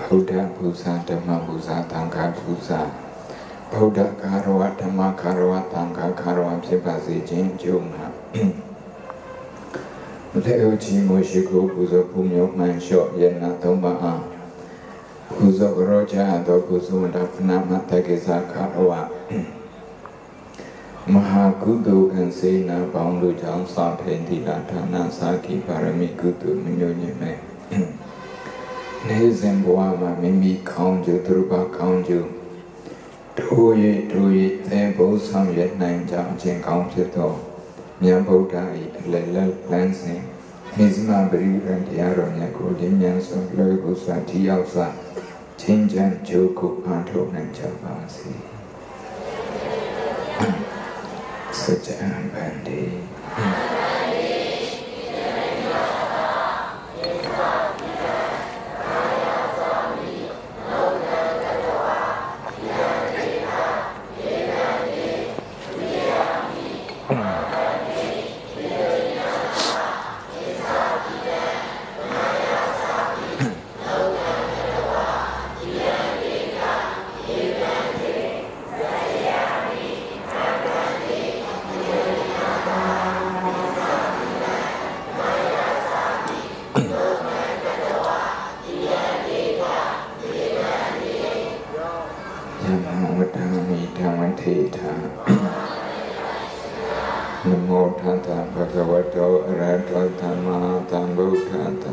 Buddha Busa Dhamma Busa Tangka Busa Buddha Karawa Dhamma Karawa Tangka Karawa Pipasi Jin Juna Leo Chi Moshiku Busa Pumyo Mansho Yena Tomba Busa Roja Ado Busu Dapna Takisa Karawa Mahakudu and Sena Boundu Jam Sapendi Latana Saki Paramikudu Minyome Nezemboama Mimi Kanju Drupa Kanju Tuyi Tempo Sam Yet Nine Jam Chen Kampito Nyamboda Lele Lansing Nizma Bri and Yaro Nyako Dimians of Lurgusa Tiausa Chinjan Joku Anto Nanjabasi Such a bandy. Namo Tata Bhagavato Arahato Dhamma Sambuddhassa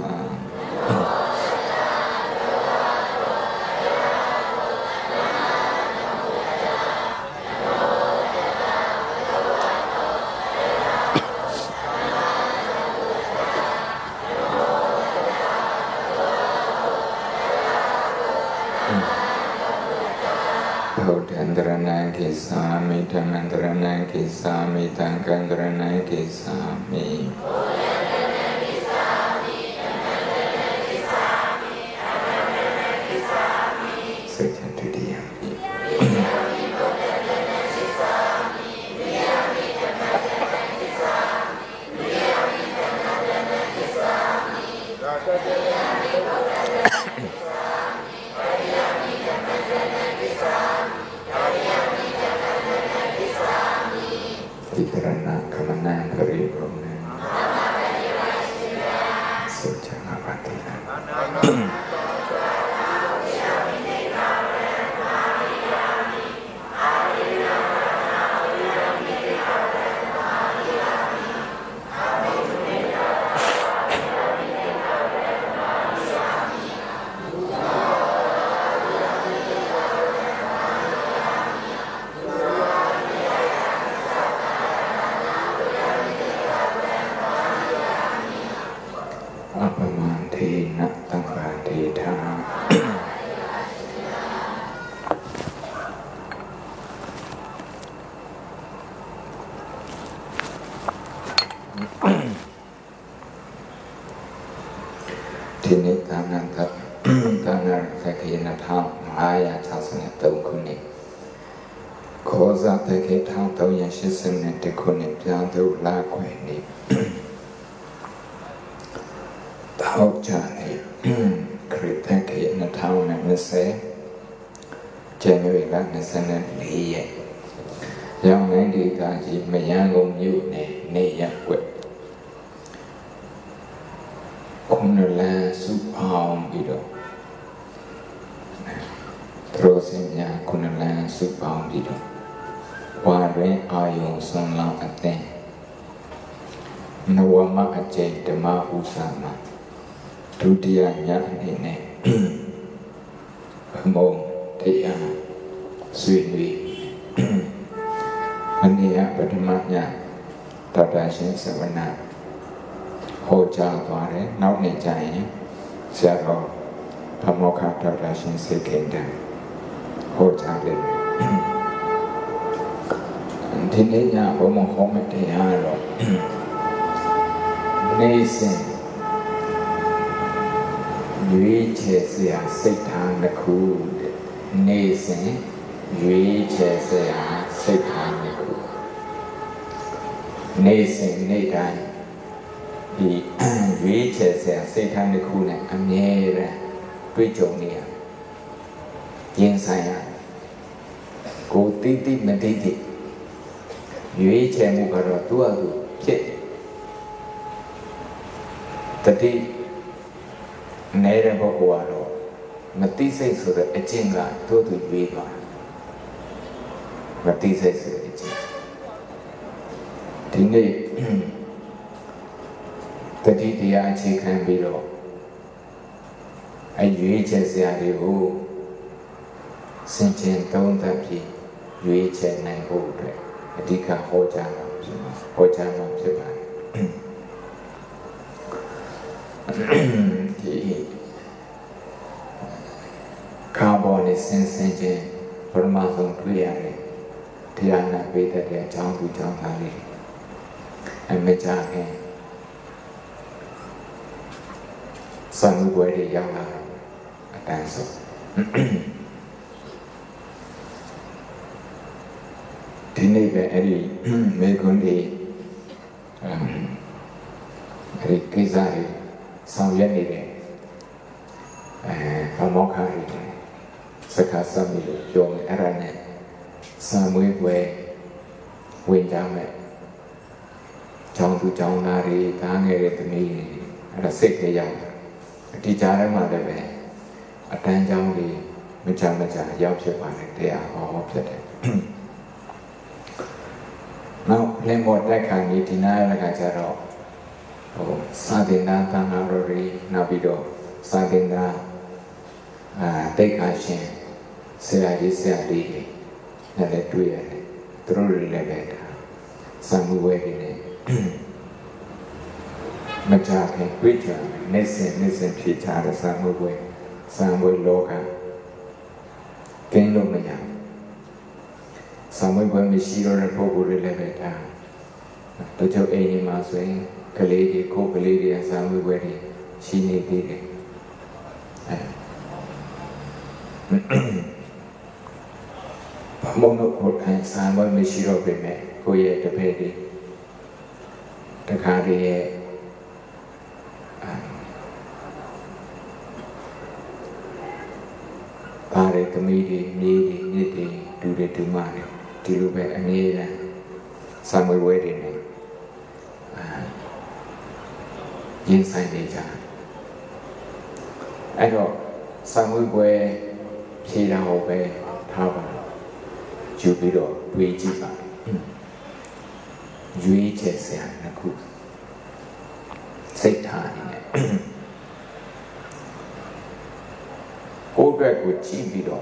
Bodhandrana Kisami Dhammandrana Kisami Tankandrana Kisami Sekian itu dia. Karena kemenangan beribadah secara batin. Tini tangan sakina thang maya chasana tau kuni koza take thang tau yashisane te kuni pyang tau la kwe ni tau chani krita kina thang na nase January la nasana liye yang nai di kaji mayangong yu ne yakwe Kunala Supam Bido Trosimya Kunala Supam Bido Ware Ayo Sonla Aten Nawama Ache Dama Usama Tudia Nyanine Mo Tia Sui Mania Padamanya Tadashin Savana Hoja Dware, now Nejai, Zero, Pamoka Tadashin Sekenda, Hoja Lin. Tinea Homo Hometearo Nason Yuichesia Satan the Cool Nason Yuichesia Satan the Cool Nason Nadan. Di Yuichesia Satan the Cool and Amira Bridgeonia yin saya ko titi mediti yue che mu karo tua tu phe tati nere bo ko aro mati sai so de achin ga to tu yue ba mati sai so de achin di ngày tati dia chi khan bi ro ai yue che sia de ho sin chen tong ta phi yue che nai ho de adhika ho cha ma phit ba di carbon is sensing Paramatma Priyare Dhyana Veda Dhyana Chang Tu Chang Thali and Mechake Sun Gwede Yama a dancer. Tinebe Eri Megundi Eri Kizari Sam Yanide Pamokari Sakasami Yom Erane Samui Windame Chong Tu Chong Nari Tangere to me at a sick young teacher mother a tan young Michamacha Yapshapan they are all upset. Now, play more that can be denied like a zero. Oh, Sadina Tanarori Nabido, Sadina take action, say I did say I did, and let do it through the level. Some way in it. Machake, Richard, listen, Pichara, some way local. Can look me out. Some when we see or a poor elevator. The joke any mass way, Kaledi, Co-Kaledi, and some way, she needed it. Mono and some when we see or be met, go yet to pay the cardi. Pare to me, needy, do the to money. To be a meal and some wedding inside nature. I know some way she down obey Tava Jupiter, Vijiba Juiches and a cook. Satan in it. Go back with Chibido.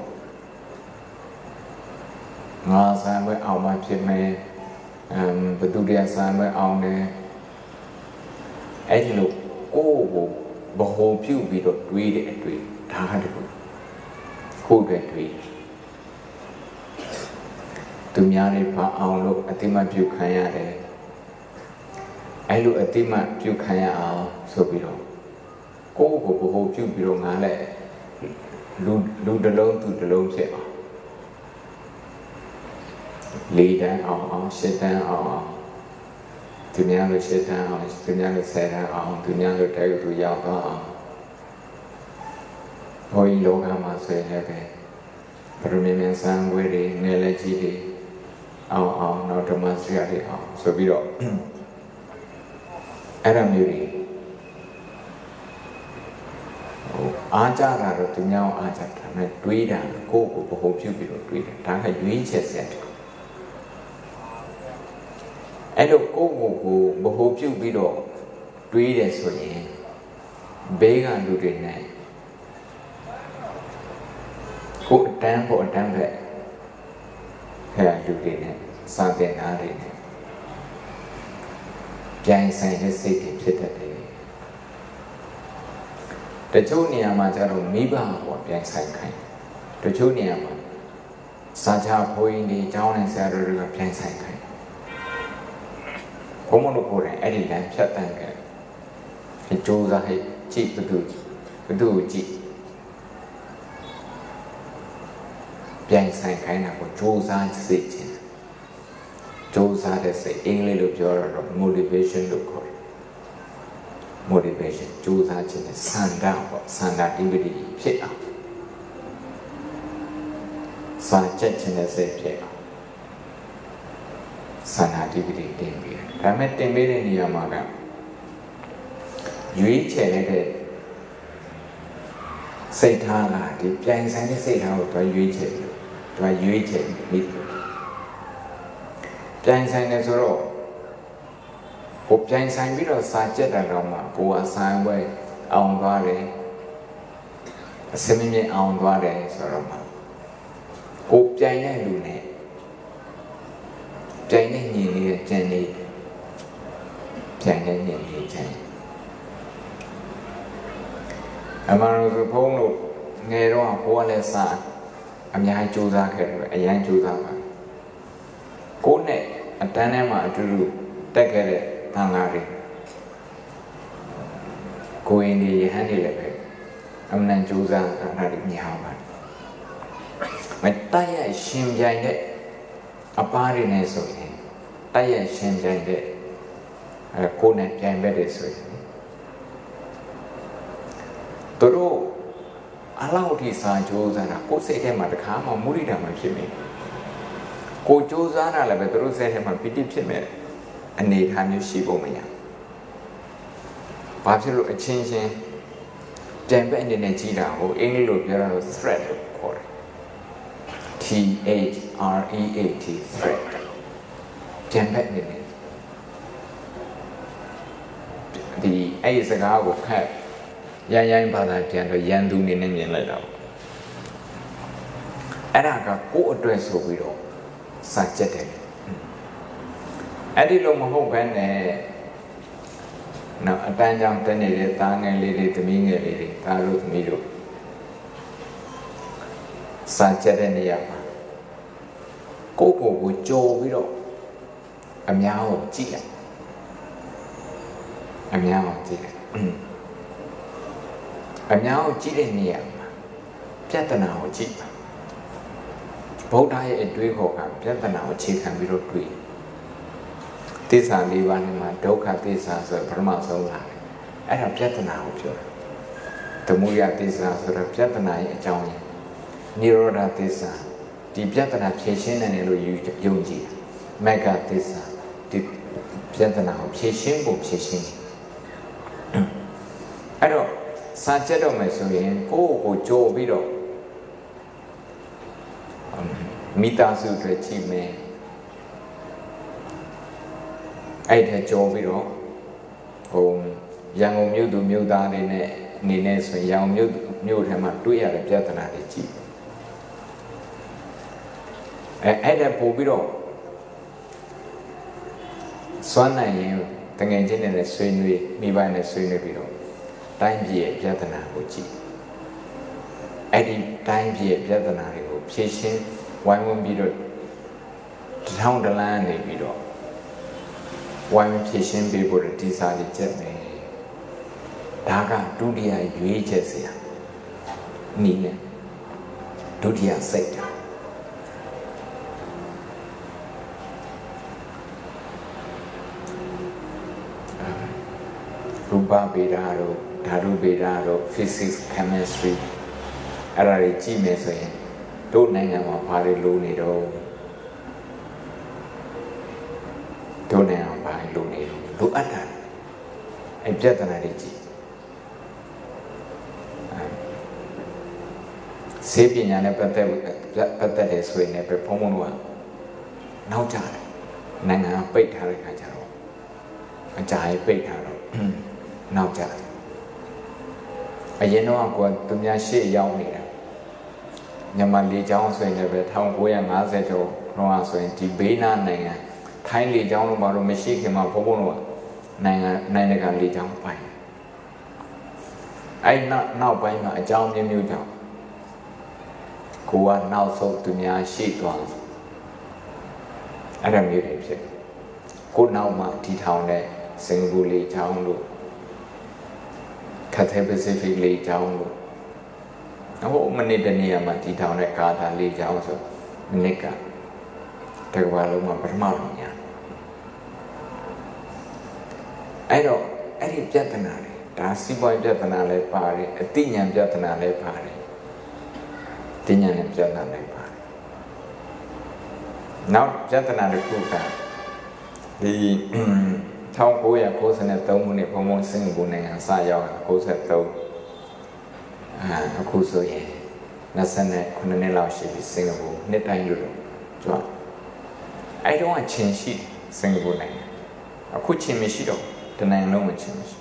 Ngā sāma au mā phe me Baturia sāma au ne Ed lo kō wo Baho piu bido tui de tui Tāhadu Kō de tui Tumyāre pā au lo Atima piu kaya de Ed lo atima piu kaya au So bido Kō wo Baho piu bido ngā le Lu de lông tu de lông se au Lý đã sẽ ta từ nhà người sẽ ta từ nhà người sẽ ta từ nhà người trái của tụi giàu đó hồi lỗ cả mà sẽ là cái rồi mình sang quê đi nghe lại chi đi nó trong mà sẽ đi so bị đó Adam như đi cha ra rồi tụi nhau cha thằng này truy ra cô của hồ chiêu bị truy ra thằng này duy sẽအဲ့လိုကိုယ့်ကိုယ်ကိုဗဟိုပြုပြီးတော့တွေးတယ်ဆိုရင်ဘေးကလူတွေနဲ့ကိုယ်အတန်းပဲအဲ့လူတွေနဲ့စာသင်သားတွေနဲ့ပြိုင်ဆိုင်တဲ့စိတ်တွေဖြစ်တတ်တယ်တချို့နေရာမှာကျတော့မိဘပေါ့ပြိုင်ဆိုင်ခိုင်းတချို့နေရာမှာစာချဘိုးကြီးတွေကျောင်းနဲ့ဆရာတော်တွေကပြိုင်ဆိုင်ခိုင်းဘုံမလို့ကိုယ်တိုင်အဲ့ဒီလမ်းဖြတ်တန်းခဲ့ကြိုးစားဟဲ့ကြည့်ဘသူကြည့်ပြိုင်ဆိုင်ခိုင်းတာကိုကြိုးစားစိတ်ချင်းကြိုးစားတဲ့စိတ်အင်္ဂလိပ်လိုပြောတော့ motivation လို့ခေါ်တယ် motivation ကြိုးစားခြင်းနဲ့စန္ဒပေါ့စန္ဒတိပတိဖြစ်အောင်စာချက်ခြင်းတဲ့စိတ်ဖြစ်ဆန္ဒတိပတိတင်ပြီးဒါမဲ့တင်ပေးတဲ့နေရာမှာကရွေးချယ်လိုက်တဲ့စိတ်ထားကဒီပြိုင်ဆိုင်တဲ့စိတ်ထားကိုသူရွေးချယ်ပြီးသူရွေးချယ်ပြီးပြိုင်ဆိုင်နေဆိုတော့ကိုပြိုင်ဆိုင်ပြီးတော့စာကြက်တာတော့မှကိုအဆိုင်ပွဲအောင်သွားတယ်အစမင်းမြင်အောင်သွားတယ်ဆိုတော့မှကိုပြိုင်တဲ့လူနဲ့ပြိုင်တဲ့ညီလေးကျန်နေပြိုင်တဲ့ညီလေးကျန်အမှန်တော့ဘုန်းတို့ငယ်တော့ဘိုးကလည်းစာအများကြီးကြိုးစားခဲ့တယ်အရင်ကြိုးစားပါကိုနဲ့အတန်းထဲမှာအတူတူတက်ခဲ့တဲ့တန်ဃာတွေကိုရင်ဒီယဟန်တွေလည်းပဲအမှန်ကြိုးစားတာတွေများပါတယ်မတိုက်ရရှင်ပြိုင်တဲ့အပားတွေနဲ့ဆိုရင်တိုက်ရရှင်ပြိုင်တဲ့ကိုနဲ့ပြိုင်ဘက်တွေဆိုရင်သူတို့အလောက်ထိစာကြိုးစားတာကိုယ်စိတ်ထဲမှာတခါမှမုရိဒာမဖြစ်မိကိုကြိုးစားတာလည်းပဲသူတို့စိတ်ထဲမှာပိဋိဖြစ်မဲ့အနေထားမျိုးရှိဖို့မရဘာဖြစ်လို့အချင်းချင်းကြံပဲ့အနေနဲ့ကြီးတာကိုအင်္ဂလိပ်လိုပြောတာတော့ threat လို့ခေါ်တယ် THREAT threat ကြံပဲ့အနေနဲ့ဒီအဲ့ဒီစကားကိုခက်ရိုင်းဘာသာပြန်တော့ရန်သူနေနဲ့မြင်လိုက်တာပေါ့အဲ့ဒါကကိုယ့်အတွက်ဆိုပြီးတော့စာကြက်တယ်အဲ့ဒီလိုမဟုတ်ဘဲနဲ့နော်အတန်းကြောင့်တက်နေတဲ့သားငယ်လေးတွေသမီးငယ်လေးတွေဒါတို့သမီးတို့စာကြက်တဲ့နေရာမှာကိုယ့်ကိုယ်ကြော်ပြီးတော့အများကိုကြည့်လိုက်အများကိုကြည့်လိုက်အများကိုကြည့်တဲ့နေရာမှာပြဿနာကိုကြည့်ပါဗုဒ္ဓရဲ့အတွေးခေါ်ကပြဿနာကိုအခြေခံပြီးတော့တွေးသစ္စာ၄ပါးနဲ့မှာဒုက္ခသစ္စာဆိုပထမဆုံးလာတယ်အဲ့ဒါပြဿနာကိုပြောတာသမုဒယသစ္စာဆိုတာပြဿနာရဲ့အကြောင်းရင်းနိရောဓသစ္စာဒီပြဿနာဖြေရှင်းနိုင်တယ်လို့ယုံကြည်မဂ္ဂသစ္စာဒီပြဿနာကိုဖြေရှင်းဖို့ဖြေရှင်းအဲ့တော့စာချက်တော့မယ်ဆိုရင်ကိုယ့်ကိုကြိုးပြီးတော့မိသားစုတွေကြည့်မယ်အဲ့ဒါကြိုးပြီးတော့ရန်ကုန်မြို့သူမြို့သားတွေနဲ့နေနေဆိုရင်ရန်ကုန်မြို့ထဲမှာတွေ့ရတဲ့ပြဿနာတွေကြည့်အဲ့ဒါပို့ပြီးတော့စွမ်းနိုင်ရင်တကယ်ချင်းနဲ့ဆွေးနွေးမိဘနဲ့ဆွေးနွေးပြီးတော့တိုင်းပြည်ရဲ့ပြဿနာကိုကြည့်အဲ့ဒီတိုင်းပြည်ရဲ့ပြဿနာတွေကိုဖြေရှင်းဝိုင်းဝန်းပြီးတော့ထောင်းတလန်းနေပြီးတော့ဝိုင်းဖြေရှင်းပေးဖို့ဒီစာလေးချက်မယ်ဒါကဒုတိယရွေးချက်စရာနည်းနဲ့ဒုတိယစိတ်တာရူပဗေဒတို့ဓာတုဗေဒတို့ physics chemistry အဲ့ဒါတွေကြည့်မယ်ဆိုရင်တို့နိုင်ငံမှာဘာတွေလိုနေတော့တို့နိုင်ငံမှာဘာတွေလိုနေတော့လိုအပ်တာအဲ့ပြဿနာတွေကြည့်ဆေးပညာနဲ့ပတ်သက်တယ်ဆိုရင်လည်းဘုံဘုံတို့ကနောက်ကျတယ်နိုင်ငံကပိတ်ထားတဲ့ခါကျတော့အကြိုင်ပိတ်ထားတော့နောက်ကျတယ်အရင်တော့ကသူများရှေ့ရောက်နေတာမြန်မာလေကြောင်းဆိုရင်လည်း1950ကျော်တော့ဆိုရင်ဒီဘေးနားနိုင်ငံထိုင်းလေကြောင်းလို့ဘာလို့မရှိခင်မှာဘုံဘုံတို့ကနိုင်ငံကလေကြောင်းပိုင်အဲ့နောက်ပိုင်းမှာအကြောင်းမျိုးမျိုးကြောင့်ကိုကနောက်ဆုံးသူများရှိသွားအဲ့ဒါမျိုးတွေဖြစ်ကိုနောက်မှဒီထောင်တဲ့စင်ကာပူလေကြောင်းလို့Cathay Pacific လေကြောင်းလို့ဟိုမနေ့တနေ့မှဒီထောင်တဲ့ကာတာလေကြောင်းဆိုမနေ့ကတကဘာလုံးမှာပထမဆုံးညာအဲ့တော့အဲ့ဒီပြဿနာတွေဒါစီးပွားရေးပြဿနာလည်းပါတယ်အသိဉာဏ်ပြဿနာလည်းပါတယ်သိဉာဏ်နဲ့ပြဿနာလည်းပါတယ် Now, Jatana the Kuka, the town Koya goes in a town in Pomo Singapore and Saya goes at Tow Akuso Ye. Nasana Kunanela should be Singapore, net I do. I don't want to change it, Singapore name. I could change Mishido, the nine no one change.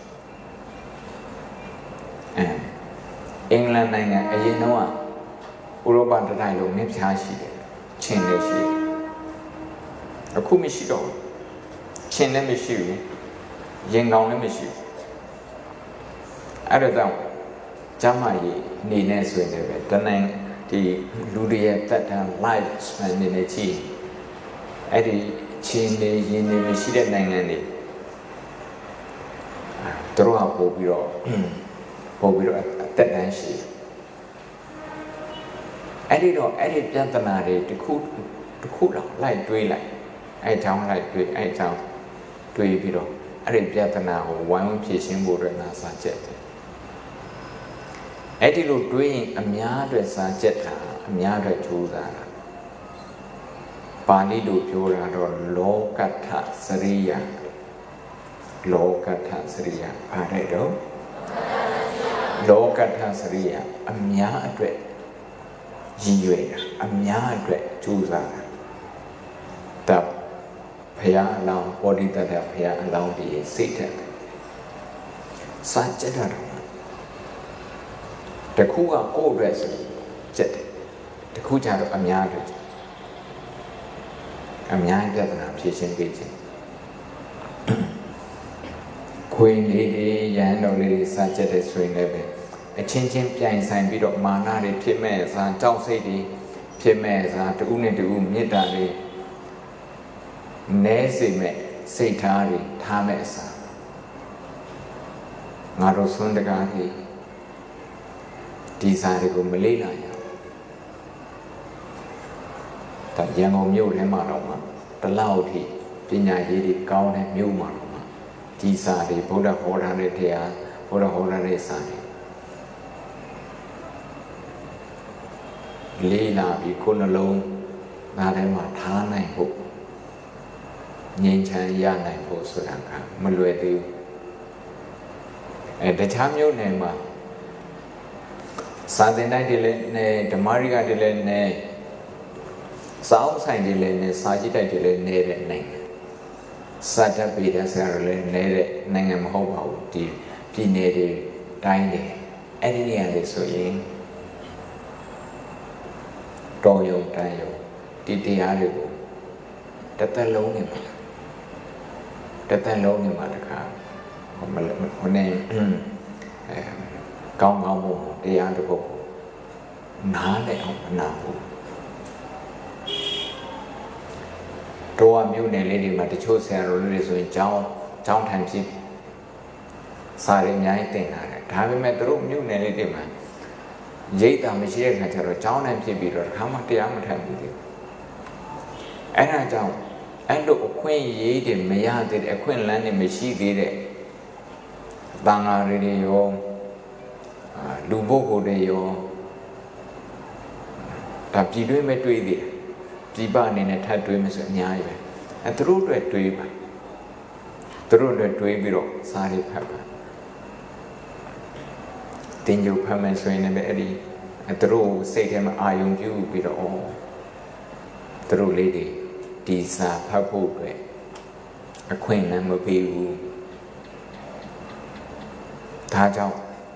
And England nine a year no Uroba the dialogue, maybe Hashi, change the shit. A Kumishido, Chin Nemishu, Yangon Nemishu. I don't know. Jamai, Nines with it, the name, the Ludia that lifespan in a tea. Eddie Chin, the Yin Mishida Nangani. Throw up Bobiro at that Nancy. Eddie or Eddie Jantanari, the cool like daylight. I town like I town to a biro. I did Jatana or one fishing board and a sunset. Eddie looked doing a miad sunset, a miad to that. Pani do pura or low cata seria. Low cata seria. Paredo. Low cata seria. A miad. Yue. A miad to that. The Paya allow body that have here allowed the Satan. Such a the Kua old dress jet. The Kuja of Amyard. Amyard that teaching teaching. Queen lady, yan or lady such a swing level. A changing pian sign bit of mana, the Pimes and Town City, Pimes and the Uni to Midari. Nesime, Satari, Tamesa Narosundagati Desirable Malina. That young old mule Hemaroma, the loudly, Pina Yedi, Gown and Mule Maroma, Desari, Buddha Horane Tea, Buddha Horane Sani. Lila, be cool alone, Nadema Tana Hook. Nincha Yana Posuranka, Maluedu. At the time you name Sunday night delay, the Maria delay, South Side delay, Sajita delay, name. Such a bit as a relay, Nangam Hobo, the Pinade, Dine, any other so young. Toyo, Tayo, Titi Arigo, that alone. That alone, Madaka, her name, Gong, the other book. Nale of Nahu. Toa Mune Lady Maticho Sarah with John Timeship. Sari Nighting, having met the room, Mune Lady Man. Jata Michelle had a John and Pibby or how much the young time with you. And I don't. And look, Queen Yedi Maya did a Queen Landing Michi did it. Banga Radio Lubogo de yo Tapidu Metui, Piban in a tattoo, Miss Nyai, and through the tree, through the tree bureau, Sari Pepper. Then you permanent swing and Eddie, and through Satan, I own you with all. Through lady. These are purple gray. A queen number people. Tajao.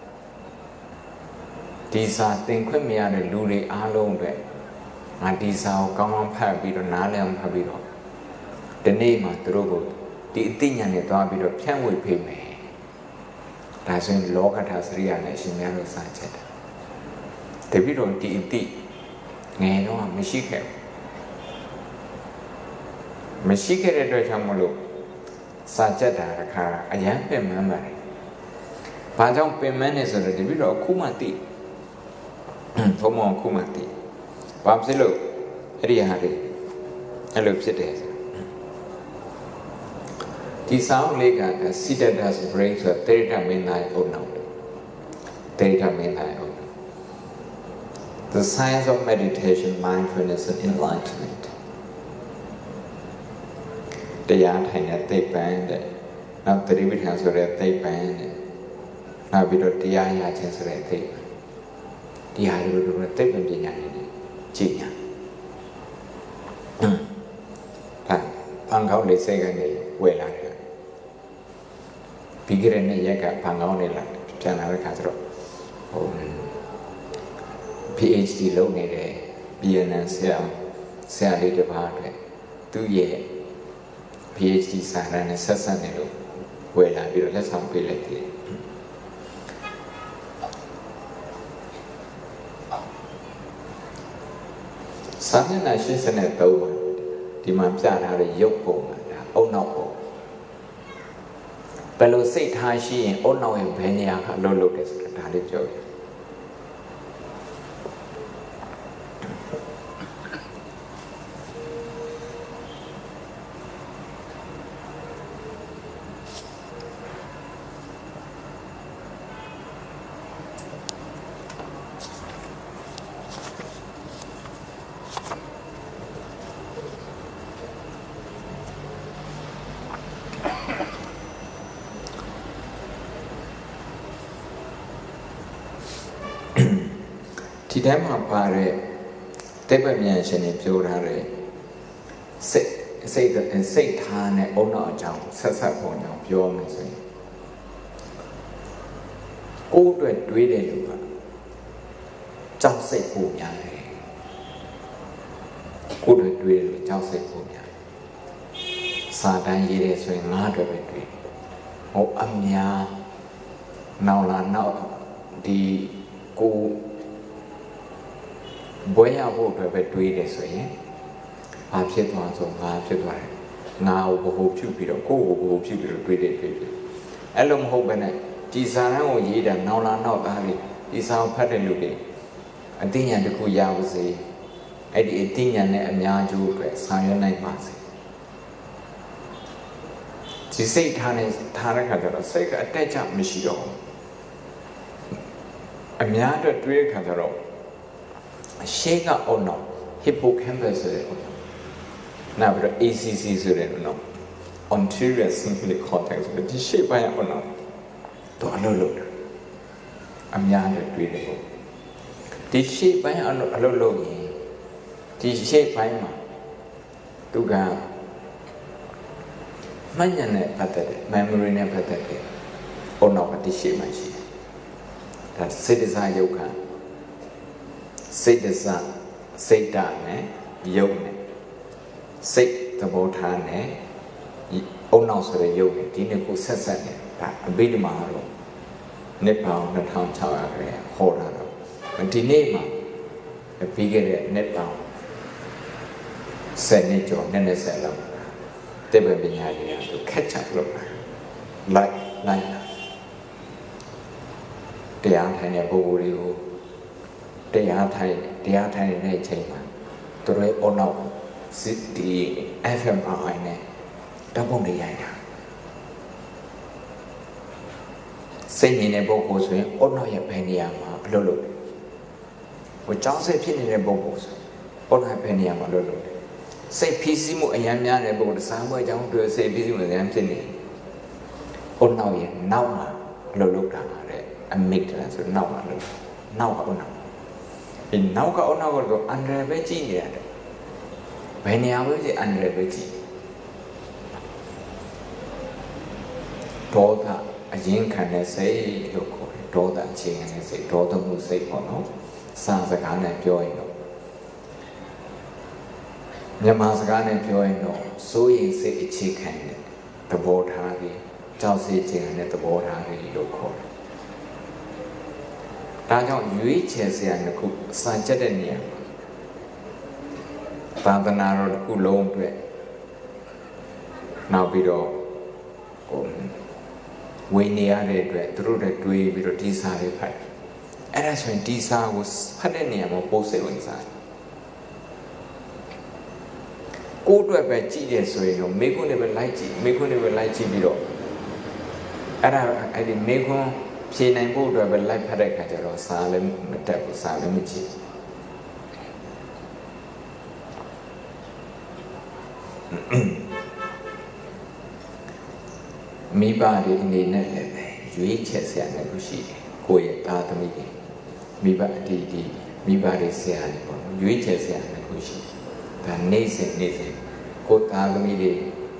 These are things when we are the Luli alone. And these are common pabido, Nalam pabido. The name of the robot, the thing and the pabido can we pay me. That's when Locatas realized in Yellow Sanchez. The video did. Nano, Michigan. Mashika de Chamolo, Sajata, a young memory. Pajong payment is a video of Kumati. Tomo Kumati. Babsilo, Riari, Hello Cities. The sound lega as seated as brings a theta midnight or no. Theta midnight or no. The science of meditation, mindfulness, and enlightenment. တရားထိုင်တဲ့သိပ္ပံတဲ့နောက်သတိပဋ္ဌာန်ဆိုတဲ့သိပ္ပံတဲ့နောက်ပြီးတော့တရားရခြင်းဆိုတဲ့သိပ္ပံဒီဟာတွေတို့သိပ္ပံပညာတွေနဲ့ကြည့်ညာဘန်ကောက်လေးစိတ်ကနေဝယ်လာတယ်ပြီးကြတဲ့နေ့ရက်ကဘန်ကောက်နေလာပြန်လာတဲ့ခါကျတော့PhD လုပ်နေတဲ့ BNN ဆရာလေးတစ်ပါးအတွက်သူ့ရဲ့ PhD စာရမ်းနဲ့ဆက်ဆက်နေလို့ဝယ်လာပြီးတော့လက်ဆောင်ပေးလိုက်တယ်စာမျက်နှာ83ပါဒီမှာပြထားတဲ့ရုပ်ပုံဒါအုံနောက်ပုံဘယ်လိုစိတ်ထားရှိရင်အုံနောက်ရဲ့ဘယ်နေရာကအလုပ်လုပ်တယ်ဆိုတာဒါလေးပြောပြဒီထဲမှာပါတဲ့တိပ္ပဉာဏ်ရှင်တွေပြောထားတဲ့စိတ်ထားနဲ့အုံနောက်အကြောင်းဆက်ဆက်ပုံကြောင့်ပြောမယ်ဆိုရင်ကိုယ်အတွက်တွေးတဲ့လူကကြောက်စိတ်ပုံများတယ်ကိုယ်အတွက်တွေးလို့ကြောက်စိတ်ပုံများစာတန်းရေးတယ်ဆိုရင်ငါအတွက်ပဲတွေးဟိုအများနောက်လာနောက်ဒီကိုဘွဲရဖို့အတွက်ပဲတွေးတယ်ဆိုရင်ဘာဖြစ်သွားဆိုငါဖြစ်သွားတယ်ငါကိုဘ ਹੁ ဖြုတ်ပြီးတော့ကိုယ့်ကိုဘ ਹੁ ဖြုတ်ပြီးတော့တွေးတယ်အဲ့လိုမဟုတ်ဘဲနဲ့ဒီစာရန်ကိုရေးတာနောက်လာနောက်သားလေးဒီစာကိုဖတ်တဲ့လူတွေအသိဉာဏ်တစ်ခုရပါစေအဲ့ဒီအသိဉာဏ်နဲ့အများကျိုးအတွက်ဆောင်ရွက်နိုင်ပါစေဒီစိတ်ထားတဲ့ခါကျတော့စိတ်ကအတက်ကြမရှိတော့ဘူးအများအတွက်တွေးတဲ့ခါကျတော့ရှေ့ကအုံနောက် hippocampus ဆိုတဲ့အုံနောက်ပြီးတော့ ACC ဆိုတဲ့အုံနောက် anterior cingulate cortex ဆိုတဲ့ဒီရှေ့ပိုင်းအုံနောက်တော့အလုပ်လုပ်တာအများနဲ့တွေ့တယ်ပေါ့ဒီရှေ့ပိုင်းအလုပ်လုပ်ရင်ဒီရှေ့ပိုင်းမှာသူကမှတ်ဉာဏ်နဲ့ပတ်သက်တယ် memory နဲ့ပတ်သက်တယ်အုံနောက်ကဒီရှေ့မှာရှိတယ်ဒါစေတစာယုတ်ခစိတ်တစစိတ်ဓာတ်နဲ့ယုတ်နဲ့စိတ်သဘောထားနဲ့အုံနောက်ဆိုတဲ့ယုတ်နဲ့ဒီနှစ်ခုဆက်ဆက်နေဒါအဘိဓမ္မာတော့နှစ်ပေါင်း2600ခန့်ဟောတာတော့ဒီနေ့မှာပြီးခဲ့တဲ့နှစ်ပေါင်း10နှစ်ကျော်20လောက်တိဗ္ဗပညာရေးကသူခက်ချလို့လိုက်တရားထိုင်တဲ့ပုဂ္ဂိုလ်တွေကိုတရားထိုင်တဲ့အချိန်မှာသူတို့အုံနောက်ဒီ fMRI နဲ့ဓာတ်ပုံတွေရိုက်တာစိတ်မြင်တဲ့ပုဂ္ဂိုလ်ဆိုရင်အုံနောက်ရဲ့ဘယ်နေရာမှာအလုပ်လုပ်တယ်ဟိုကြောင်းစိတ်ဖြစ်နေတဲ့ပုဂ္ဂိုလ်ဆိုအုံနောက်ဘယ်နေရာမှာအလုပ်လုပ်တယ်စိတ်ဖိစီးမှုအများများတဲ့ပုဂ္ဂိုလ်စားပွဲအကြောင်းတွေစိတ်ဖိစီးမှုအများဖြစ်နေအုံနောက်ရဲ့နောက်မှာအလုပ်လုပ်တာတဲ့အမိတ်တလားဆိုနောက်မှာလုပ်နောက်ကအုံနောက်ဒီနောက်ကအုံနောက်ကတော့အန္တရာယ်ပဲကြည့်နေရတယ်ဘယ်နေရာပဲကြည့်အန္တရာယ်ပဲကြည့်ဒေါသအရင်ခံတဲ့စိတ်လို့ခေါ်တယ်ဒေါသအခြေခံတဲ့စိတ်ဒေါသမှုစိတ်ပေါ့နော်စာစကားနဲ့ပြောရင်တော့မြန်မာစကားနဲ့ပြောရင်တော့စိုးရိမ်စိတ်အခြေခံတဲ့သဘောထားပြီးကြောက်စိတ်အခြေခံတဲ့သဘောထားပြီးလို့ခေါ်တယ်ဒါကြောင့်ရွေးချယ်စရာတစ်ခုစာချက်တဲ့နေရာသာသနာတော်တစ်ခုလုံးအတွက်နောက်ပြီးတော့ဝိနေရတဲ့အတွက်သူတို့တွေတွေးပြီးတော့ဒီစာလေးဖတ်အဲ့ဒါဆိုရင်ဒီစာကိုဖတ်တဲ့နေရာမှာပို့စိတ်ဝင်စားကိုယ်အတွက်ပဲကြည့်ရဆိုရင်တော့မေခွန်းတွေပဲလိုက်ကြည့်ပြီးတော့အဲ့ဒီမေခွန်းဖြေနိုင်ဖို့အတွက်ပဲလိုက်ဖတ်တဲ့ခါကျတော့စာလည်းမတက်ဘူးစာလည်းမကြည့်မိဘတွေအနေနဲ့လည်းပဲရွေးချယ်ဆရာနဲ့လို့ရှိတယ်ကိုယ့်ရဲ့သားသမီးတွေမိဘအတီးတီးမိဘတွေဆရာတွေပေါ့ရွေးချယ်ဆရာနဲ့လို့ရှိတယ်ဒါနေ့စဉ်ကိုသားသမီးတွေ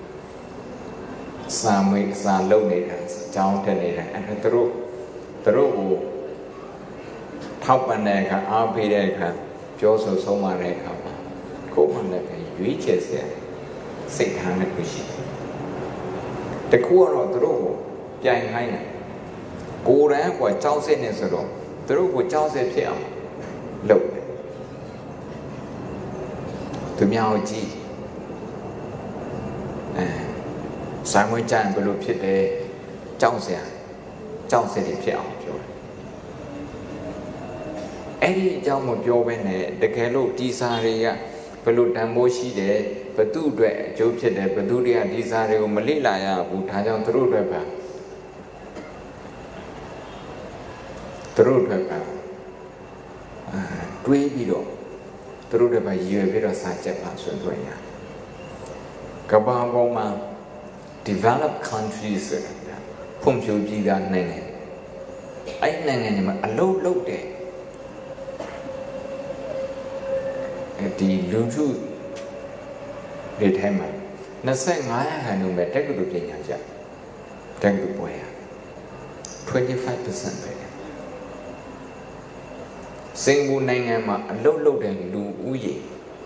စာမွေးစာလုပ်နေတာကြောင်းတက်နေတာအဲ့ဒါသူတို့ကိုထောက်ပံ့တဲ့အခါအားပေးတဲ့အခါပြောဆိုဆုံးမတဲ့အခါမှာကိုယ်မှလည်းပဲရွေးချယ်ဆရာစိတ်ထားနဲ့လို့ရှိတယ်တကူကတော့သူတို့ကိုပြိုင်ခိုင်းတယ်ကိုယ်တန်းကကြောက်စစ်နေဆိုတော့သူတို့ကိုကြောက်စစ်ဖြစ်အောင်လုပ်တယ်သူများကိုကြည့်စာမွေးကြံဘယ်လိုဖြစ်တယ်ကြောက်စစ်တွေဖြစ်အောင်ပြောတယ်အဲ့ဒီအကြောင်းမပြောဘဲနဲ့တကယ်လို့ဒီစာတွေကဘယ်လိုတန်ဖိုးရှိတယ်ဘသူအတွက်အကျိုးဖြစ်တယ်ဘသူတွေကဒီစာတွေကိုမလေ့လာရဘူးဒါကြောင့်သူတို့အတွက်ပဲတွေးပြီးတော့သူတို့တွေပဲရည်ရွယ်ပြီးတော့စာချက်ပါဆွေးနွေးရကမ္ဘာပေါ်မှာ developed countries ဆိုတာဖွံ့ဖြိုးပြီးသားနိုင်ငံအဲ့နိုင်ငံတွေမှာအလုပ်လုပ်တဲ့ဒီလူထုတွေထဲမှာ25%ပဲတက္ကသိုလ်ပညာကြတက္ကသိုလ်ပွဲရ 25% ပဲစင်ကာပူနိုင်ငံမှာအလုပ်လုပ်တဲ့လူဦးရေ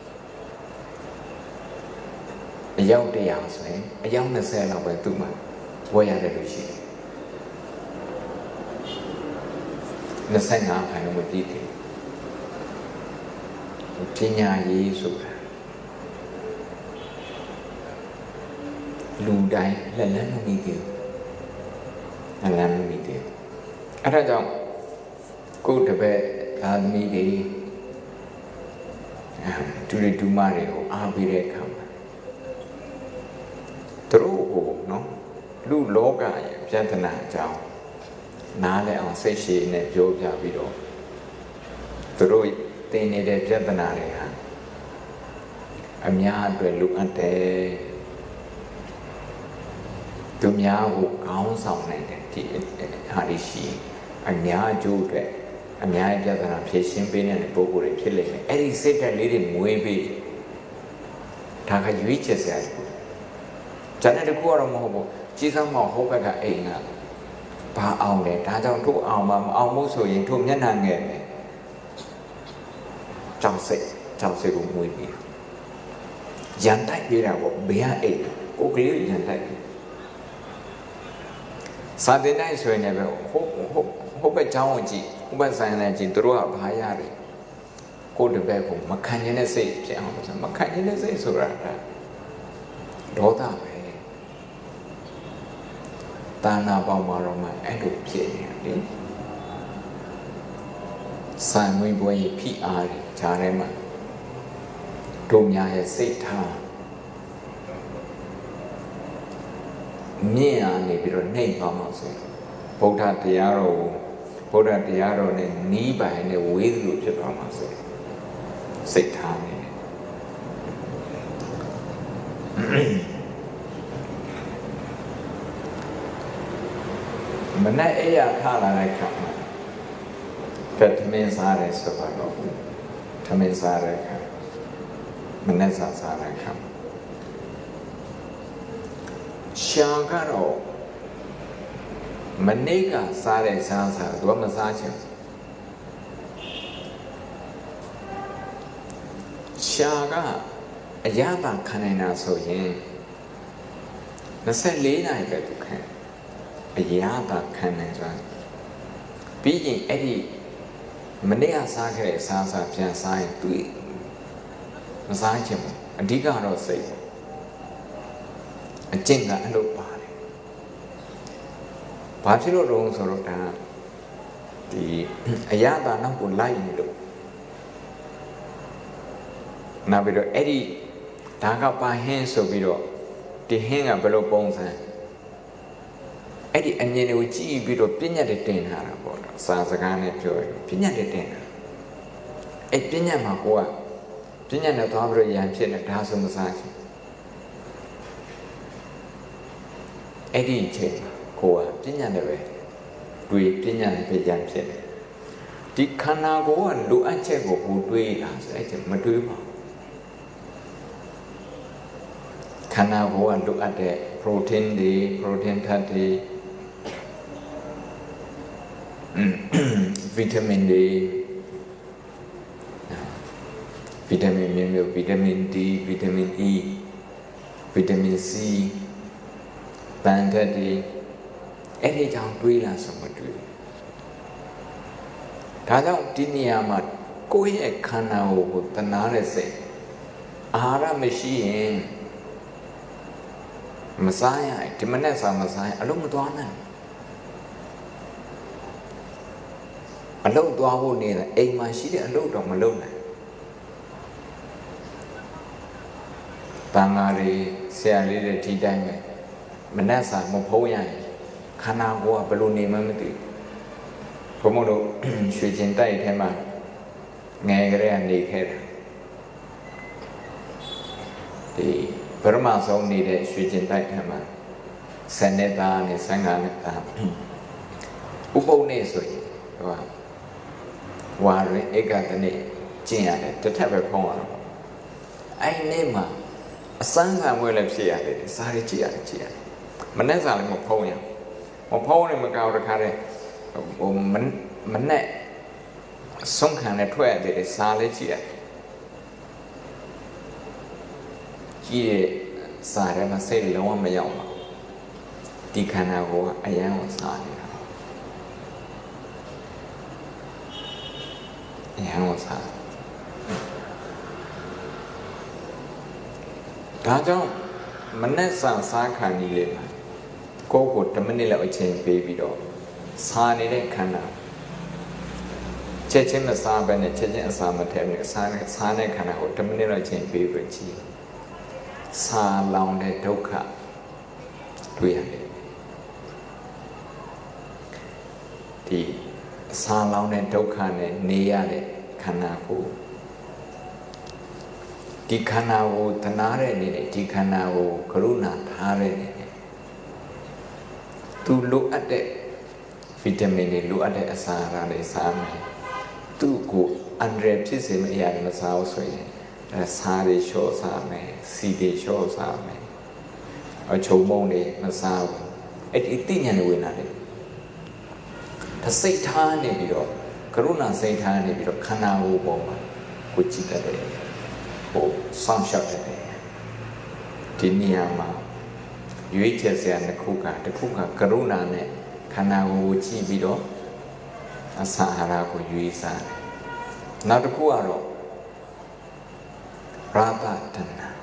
အယောက်100ဆိုရင်အယောက်20လောက်ပဲသူ့မှာဝယ်ရတယ်လို့ရှိတယ်25%မပြည့်တယ်ပညာရေးဆိုတာလူတိုင်းလက်လန်းမမိသေးဘူးလက်လန်းမမိသေးဘူးအဲ့ဒါကြောင့်ကိုယ်တပည့်သားသမီးတွေဒူမတွေကိုအားပေးတဲ့အခါမှာသူတို့ကိုနော်လူလောကရဲ့ပြဿနာအကြောင်းနားလည်အောင်စိတ်ရှည်နဲ့ပြောပြပြီးတော့သူတို့သင်နေတဲ့ပြဿနာတွေဟာအများအတွက်လိုအပ်တယ်သူများကိုခေါင်းဆောင်နိုင်တဲ့ဒီဟာတွေရှိအများအကျိုးအတွက်အများကြီးပြဿနာဖြေရှင်းပေးတဲ့ပုဂ္ဂိုလ်တွေဖြစ်လိမ့်မယ်အဲ့ဒီစိတ်ဓာတ်လေးတွေမွေးပြီးဒါကရွေးချယ်စရာကျန်တဲ့တကူကတော့မဟုတ်ဘူးကြီးစားမဟုတ်ဘက်ကအိမ်ကဘာအောင်လဲဒါကြောင့်တို့အောင်မအောင်မို့ဆိုရင်တို့မျက်နှာငယ်မယ်ကြောက်စိတ်ကိုမွေးပြီးရန်တိုက်ပြေးတာပေါ့ဘေးကအိမ်ကိုကလေးရန်တိုက်ပြေးစာတင်တိုင်းဆိုရင်လည်းဟုတ်ပဲကြောင်းကိုကြည့်ဥပဆိုင်လည်းကြည့်တို့ကဘာရတယ်ကိုတပည့်ကိုမခံနိုင်တဲ့စိတ်ဖြစ်အောင်မခံနိုင်တဲ့စိတ်ဆိုတာဒေါသပဲတာနာပေါင်းမှာတော့မှအဲ့လိုဖြစ်နေတယ်ဆိုင်မွေးပွဲဖိအားတွေဂျားထဲမှာတို့များရဲ့စိတ်ထားမြင့်အားနေပြီးတော့နှိမ်သွားမှာဆိုဗုဒ္ဓတရားတော်နဲ့နီးပိုင်နဲ့ဝေးသလိုဖြစ်သွားမှာဆိုစိတ်ထားနေတယ်မနဲ့အဲ့ရခလာတဲ့ခါမှာသမင်းစားရဲဆိုတော့သမင်းစားရဲခါမနဲ့စားရဲခါရှာကတော့မနေ့ကစားတဲ့စားသူကမစားချင်ရှာကအရသာခံနိုင်တာဆိုရင်24နာရီပဲသူခံအရသာခံနိုင်စွာပြီးရင်အဲ့ဒီမနေ့ကစားခဲ့တဲ့စားပြန်စားရင်သူမစားချင်ဘူးအဓိကတော့စိတ်အကျင့်ကအဲ့လိုပါတယ်ဘာဖြစ်လို့တော့ဆိုတော့ဒါဒီအရသာနောက်ကိုလိုက်နေလို့နောက်ပြီးတော့အဲ့ဒီဒါကပါဟင်းဆိုပြီးတော့ဒီဟင်းကဘယ်လိုပုံစံအဲ့ဒီအမြင်တွေကိုကြည့်ပြီးတော့ပြညတ်တွေတင်ထားတာပေါ့စာစကားနဲ့ပြောရင်ပြညတ်တွေတင်တာအဲ့ပြညတ်မှာကိုကပြညတ်နဲ့သွားပြီးတော့ရန်ဖြစ်နေဒါဆိုမစားချင် Eddie Chain, Koa, Pinyanave, Dui Pinyan Pijan. The Kanago and Luachego who do it as a Maduba. Kanago and look at the protein D, protein 30, vitamin D, vitamin D, vitamin E, vitamin C, plant D, any down dwellers of Madrid. Tadam Diniamat, go here, Kanao, the Narese, Ara machine, Messiah, Timanesa Messiah, along with one. Alone to our near a machine, a load of Malone. Tangari, Sierra Tea Diamond, Manasa, Mopoyan, Kanawa, Balloon Mamadi. Komodo, Shujintai Tema, Nagre and Naked. The Burma so needed Shujintai Tema, Seneta and Sangan Ubo Nesui, Wari Egatani, Gian, to tap a corner. I name her. A son I will have seen, Sari Chia. Manasa Mopoyan. Mopoyan Macau Carre. Manet some kind of 12 that is solid here. Here, Sarah must say, Low Mayama. Decanago, I am sorry. I am sorry. Tajo Manessa Saka Nile. Go to Manila change baby dog. Sani Kana Chechin the Saban and Chechin Sama Temnik Sani Kana or Terminal Chain Paper Chi Sa Lound Toka 300 The Sa Lound Toka Nia Kanaku Di Kanawo Tanare Di Kanawo Karuna Tare to look at the vitamin look at the Asara de Same. To go under Pism Yan Masao Sway, a Sari shows Same, CD shows Same, a Chomone Masao, at Itinian winner. The Satan Nebiro, Karuna Satan Nebiro, Kanao Boma, which is a day, or sunshot a day. Tiniama, you eat as the Kuka, Karuna ne. Kanago Chibido, a Sahara ko Yuisa. Not a Kuaro Rabatana,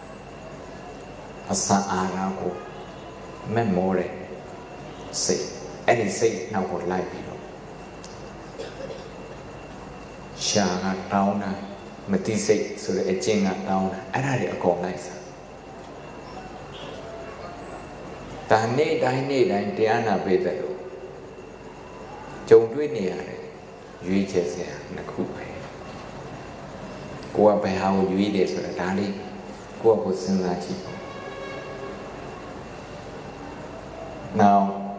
a Sahara ko Memore say, any say now what life you. Shaga Downa, Matisse, so the Ejinga down, and I a call nicer. Tane Dine Diana Bedalo Joe Dwinia, you eat as a coupe. Go up by how you eat it for a darling, go up with Sinlachi. Now,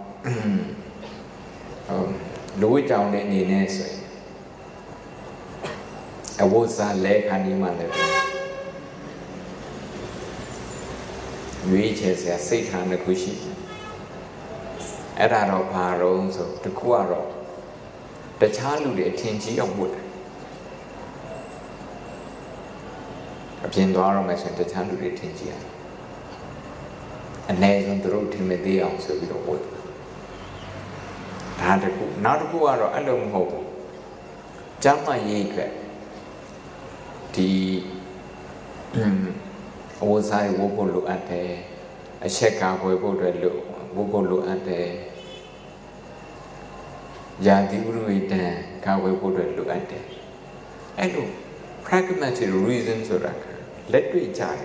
Louis down in the nursery. I was a leg animal. Which is a Satan the cushion. At our parons of the Kuaro, the child who attends of wood. A Pendora mentioned the child who attends here. And nails on the road him a day also with a wood. Not a Kuaro, I don't hope. Jama ye the was I would look at a check out where would look at the Yadi Uru then Kawe would look at it. I know pragmatic reasons or let me try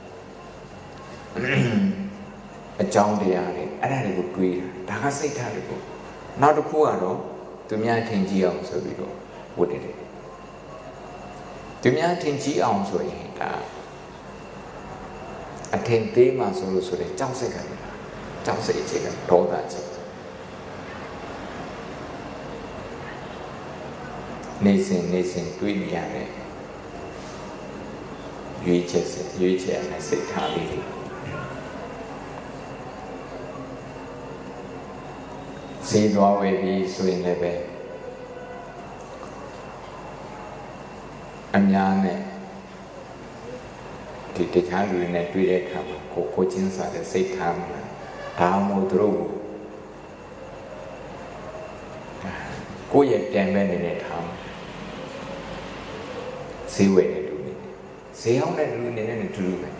a John Diari, and I would read Takasi Taribo. Not a Kuaro to me, I think G also we go. What did it? To me, I think G also a 10 days, so the Johnson. ကြောက်စိတ်အခြေကဒေါသကြီးနေစဉ်တွေးနေရတယ်ရွေးချယ်နဲ့စိတ်ထားလေးတွေဈေးသွားဝယ်ပြီးဆိုရင်လည်းပဲအများနဲ့ဒီတခြားလူတွေနဲ့တွေ့တဲ့အခါမှာကိုချင်းစားတဲ့စိတ်ထားမှာဒါမှမဟုတ်သူတို့ကိုယ့်ရဲ့တန်မဲ့နေတဲ့ထားဈေးဝယ်တဲ့လူတွေဈေးအောင်တဲ့လူတွေနဲ့တူတူပဲ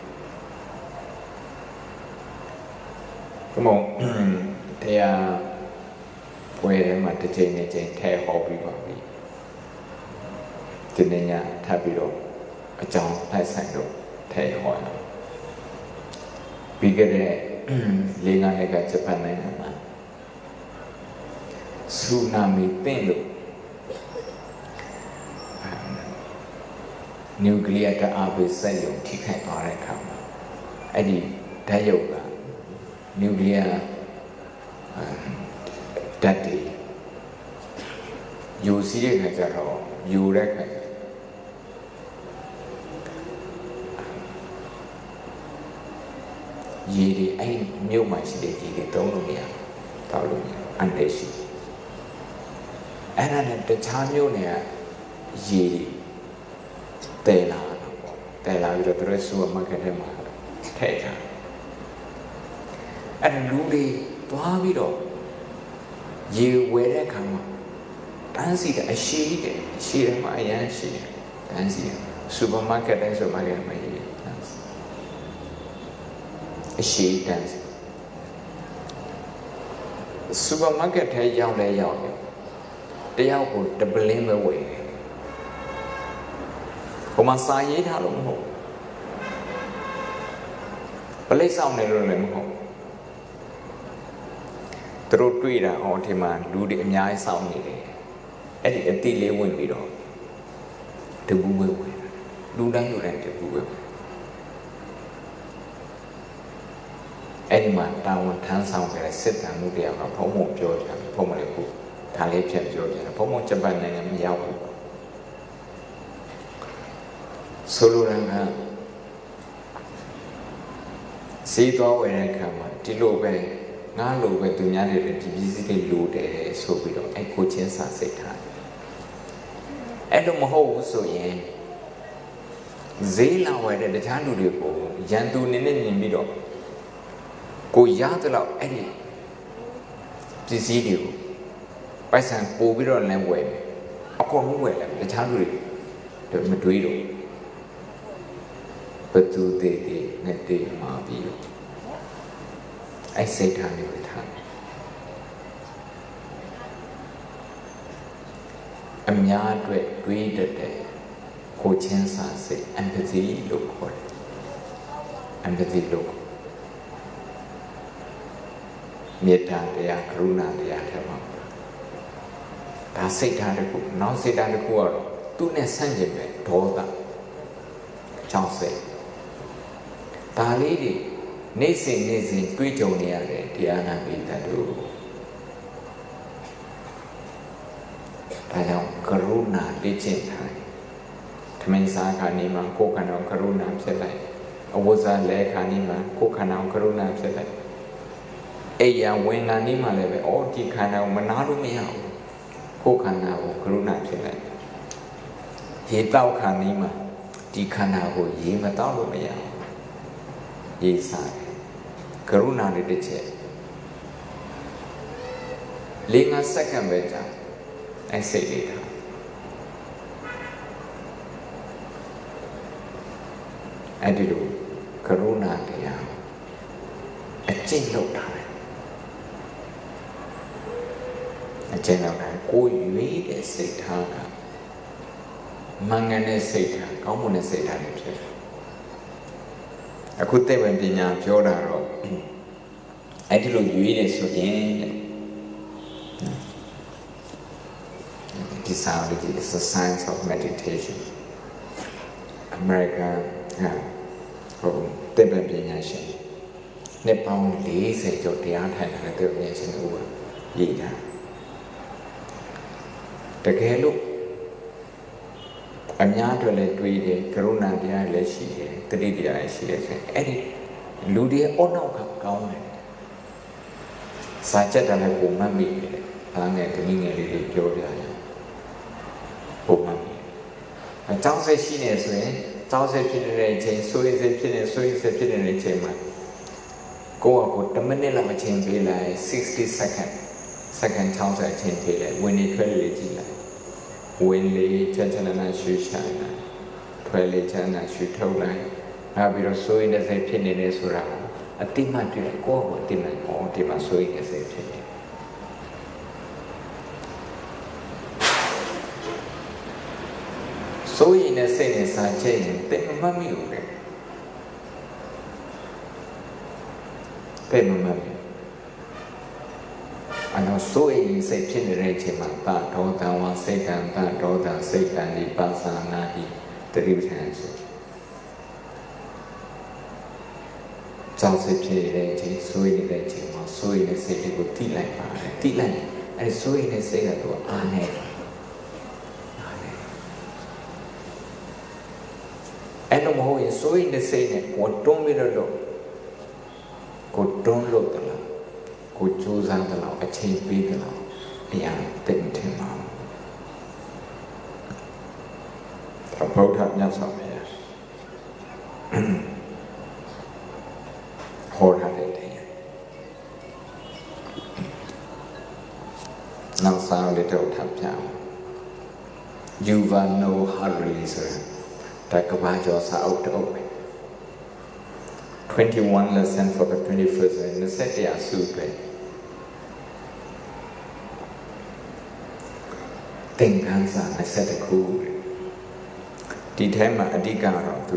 ဘုမောတရားပွဲထဲမှာတစ်ချိန်နဲ့ချိန်ထဲဟောပြီးပါပြီဒီနေ့ညထပ်ပြီးတော့အကြောင်းတိုက်ဆိုင်တော့ထဲဟောရပြီးခဲ့တဲ့၄-၅ နှစ်ကဂျပန်နိုင်ငံမှာဆူနာမီပင့်လို့နျူကလ িয়ার ဓာတ်အားပေးစက်ရုံထိခိုက်သွားတဲ့အခါမှာအဲ့ဒီဓာတ်ရုပ်ကနျူကလ িয়ার ဓာတ်တွေယူစီးတဲ့ခါကျတော့ယူတဲ့ခါရေတွေအဲ့မြို့မှာရှိတဲ့ရေတွေသုံးလို့မရတောက်လို့မရအန်တေရှိအဲ့ဒါနဲ့တခြားမြို့နယ်ကရေတဲလာတော့တဲလာပြီးတော့သူတို့စူပါမားကတ်ထဲမှာထည့်ကြအဲ့လူတွေသွားပြီးတော့ရေဝယ်တဲ့ခါမှာတန်းစီတဲ့အရှိတဲ့ရှိတယ်မှာအရန်ရှိတယ်တန်းစီစူပါမားကတ်တိုင်းစူပါမားကတ်မှာရေအရှိတန်းစီစူပါမားကတ်ထဲရောက်လဲရောက်တယ်တယောက်ကိုတပလင်းပဲဝယ်တယ်ဟိုမှာစာရေးထားလို့မဟုတ်ပလိတ်ဆောင်နေလို့လည်းမဟုတ်သူတို့တွေ့တာအော်ဒီမှာလူတွေအများကြီးစောင့်နေတယ်အဲ့ဒီအတိလေးဝင်ပြီးတော့တပူးပဲဝင်လူတိုင်းတပူးပဲအဲ့ဒီမှာတာဝန်ထမ်းဆောင်ခဲ့တဲ့စစ်တမ်းမှုတရားကဘုံဘုံပြောကြတယ်ဘုံမလေးကိုဒါလေးဖြတ်ပြောကြတယ်ဘုံဘုံဂျပန်နိုင်ငံမရောက်ဘူးဆိုလိုတာကစီးသွားဝယ်တဲ့အခါမှာဒီလိုပဲငါလိုပဲသူများတွေလည်းဒီပစ္စည်းတွေလိုတယ်ဆိုပြီးတော့အဲ့ကိုချင်းစာစိတ်ထားအဲ့လိုမဟုတ်ဘူးဆိုရင်ဈေးလာဝယ်တဲ့တခြားလူတွေကိုရန်သူနေနဲ့မြင်ပြီးတော့ကိုရသလောက်အဲ့ဒီပစ္စည်းတွေကိုပိုက်ဆံပို့ပြီးတော့လည်းဝယ်တယ်အကုန်လုံးဝယ်တယ်တခြားလူတွေမတွေးတော့ဘသူသေးသေးနဲ့တေးမှာပြီးတော့အဲ့စိတ်ထားမျိုးထားအများအတွက်တွေးတတ်တဲ့ကိုချင်းစာစိတ် empathy လို့ခေါ်တယ် empathy လို့မေတ္တာတရားကရုဏာတရားထဲမှာဒါစိတ်ထားတစ်ခုနောက်စိတ်ထားတစ်ခုကတော့သူ့နဲ့ဆန့်ကျင်တဲ့ဒေါသကြောင့်စိတ်ဒါလေးတွေနေ့စဉ်တွေးကြုံနေရတယ်တရားနာပိတ္တတို့ဒါကြောင့်ကရုဏာလေ့ကျင့်ထားတယ်ထမင်းစားခါနေမှာကိုယ်ခန္ဓာကရုဏာဖြစ်လိုက်အဝတ်စားလဲခါနေမှာကိုယ်ခန္ဓာကရုဏာဖြစ်လိုက်အိယာဝင်ခါနေမှာလည်းပဲအော်ဒီခန္ဓာကိုမနာလို့မရဘူးကိုယ်ခန္ဓာကိုကရုဏာဖြစ်လိုက်ရေတောက်ခါနေမှာဒီခန္ဓာကိုရေမတောက်လို့မရဘူးရေစားကရုဏာလေးတစ်ချက်4-5 စက္ကန့်ပဲကြာအဲ့စိတ်လေးထားအဲ့ဒီလိုကရုဏာတရားအကျင့်လုပ်တာအကျင့်လုပ်တာကိုရွေးတဲ့စိတ်ထားကမှန်ကန်တဲ့စိတ်ထားကောင်းမွန်တဲ့စိတ်ထားတွေဖြစ်တယ်အခုသိပ္ပံပညာပြောတာတော့အဲ့ဒီလိုရွေးတယ်ဆိုရင်ဒီ Disability is the science of meditation American သိပ္ပံပညာရှင်နှစ်ပေါင်း40ကျော်တရားထိုင်လာတဲ့ဉာဏ်ရှင်တို့ကရည်တာတကယ်လို့အများအတွက်လည်းတွေးတယ်ကရုဏာတရားလည်းရှိတယ်တတိတရားလည်းရှိတယ်ဆိုရင်အဲ့ဒီလူတွေအောနောက်ကကောင်းတယ်စာချက်တယ်လည်းပုံမှန်မိတယ်ဘာနဲ့တနည်းငယ်လေးတွေပြောပြရတယ်ပုံမှန်မိအကြောင်းဆက်ရှိနေဆိုရင်ကြောင်းဆက်ဖြစ်နေတဲ့အချိန်ဆိုရင်ဆက်ဖြစ်နေဆိုရင်ဆက်ဖြစ်နေတဲ့အချိန်မှာကိုယ့်အကို10မိနစ်လောက်အချိန်ပေးလိုက်60 second 60အချိန်ပေးလိုက်ဝင်နေထွက်လေကြည့်လိုက်ဝင်လေချက်ချနာရှူရှာလိုက်ထွက်လေချနာရှူထုတ်လိုက်နောက်ပြီးတော့ဆိုရင်လည်းဆက်ဖြစ်နေတယ်ဆိုတာအတိမတ်တွေ့ကိုယ့်အကိုအတိမတ်ဒီမှာဆိုရင်လည်းဆက်ဖြစ်နေဆိုရင်လည်းစိတ်နဲ့စာချက်ရင်တိတ်မမှတ်မိဘူးလေတိတ်မမှတ်မိအဲ့တော့ဆိုရင်စိတ်ဖြစ်နေတဲ့အချိန်မှာတဒေါသဝစိတ်တံတဒေါသစိတ်တံဒီပါစာနာဟိတတိပဋ္ဌာန်ဆိုကြောင့်စိတ်ဖြစ်နေတဲ့အချိန်ဆိုရင်တဲ့အချိန်မှာဆိုရင်တဲ့စိတ်တွေကိုတိလိုက်ပါတယ်တိလိုက်အဲ့ဒီဆိုရင်တဲ့စိတ်ကတော့အားနေအဲ့လိုမဟုတ်ရင်ဆိုရင်တဲ့စိတ်နဲ့ကိုတွန်းပြီးတော့ကိုတွန်းလို့တလားကိုကြိုးစားတယ်လို့အချိန်ပေးတယ်လို့အရာသိမထင်ပါဘူးဘုရားမြတ်စွာဘုရားဟောထားတဲ့တရားနောက်စားလေးတော့ထပ်ပြအောင် Yuval Noah Harari ဆိုတာကဘာကျော်စာအုပ်တော့21 lesson for the 21st century အစုပဲသင်ခန်းစာ20ခုဒီထဲမှာအဓိကတော့သူ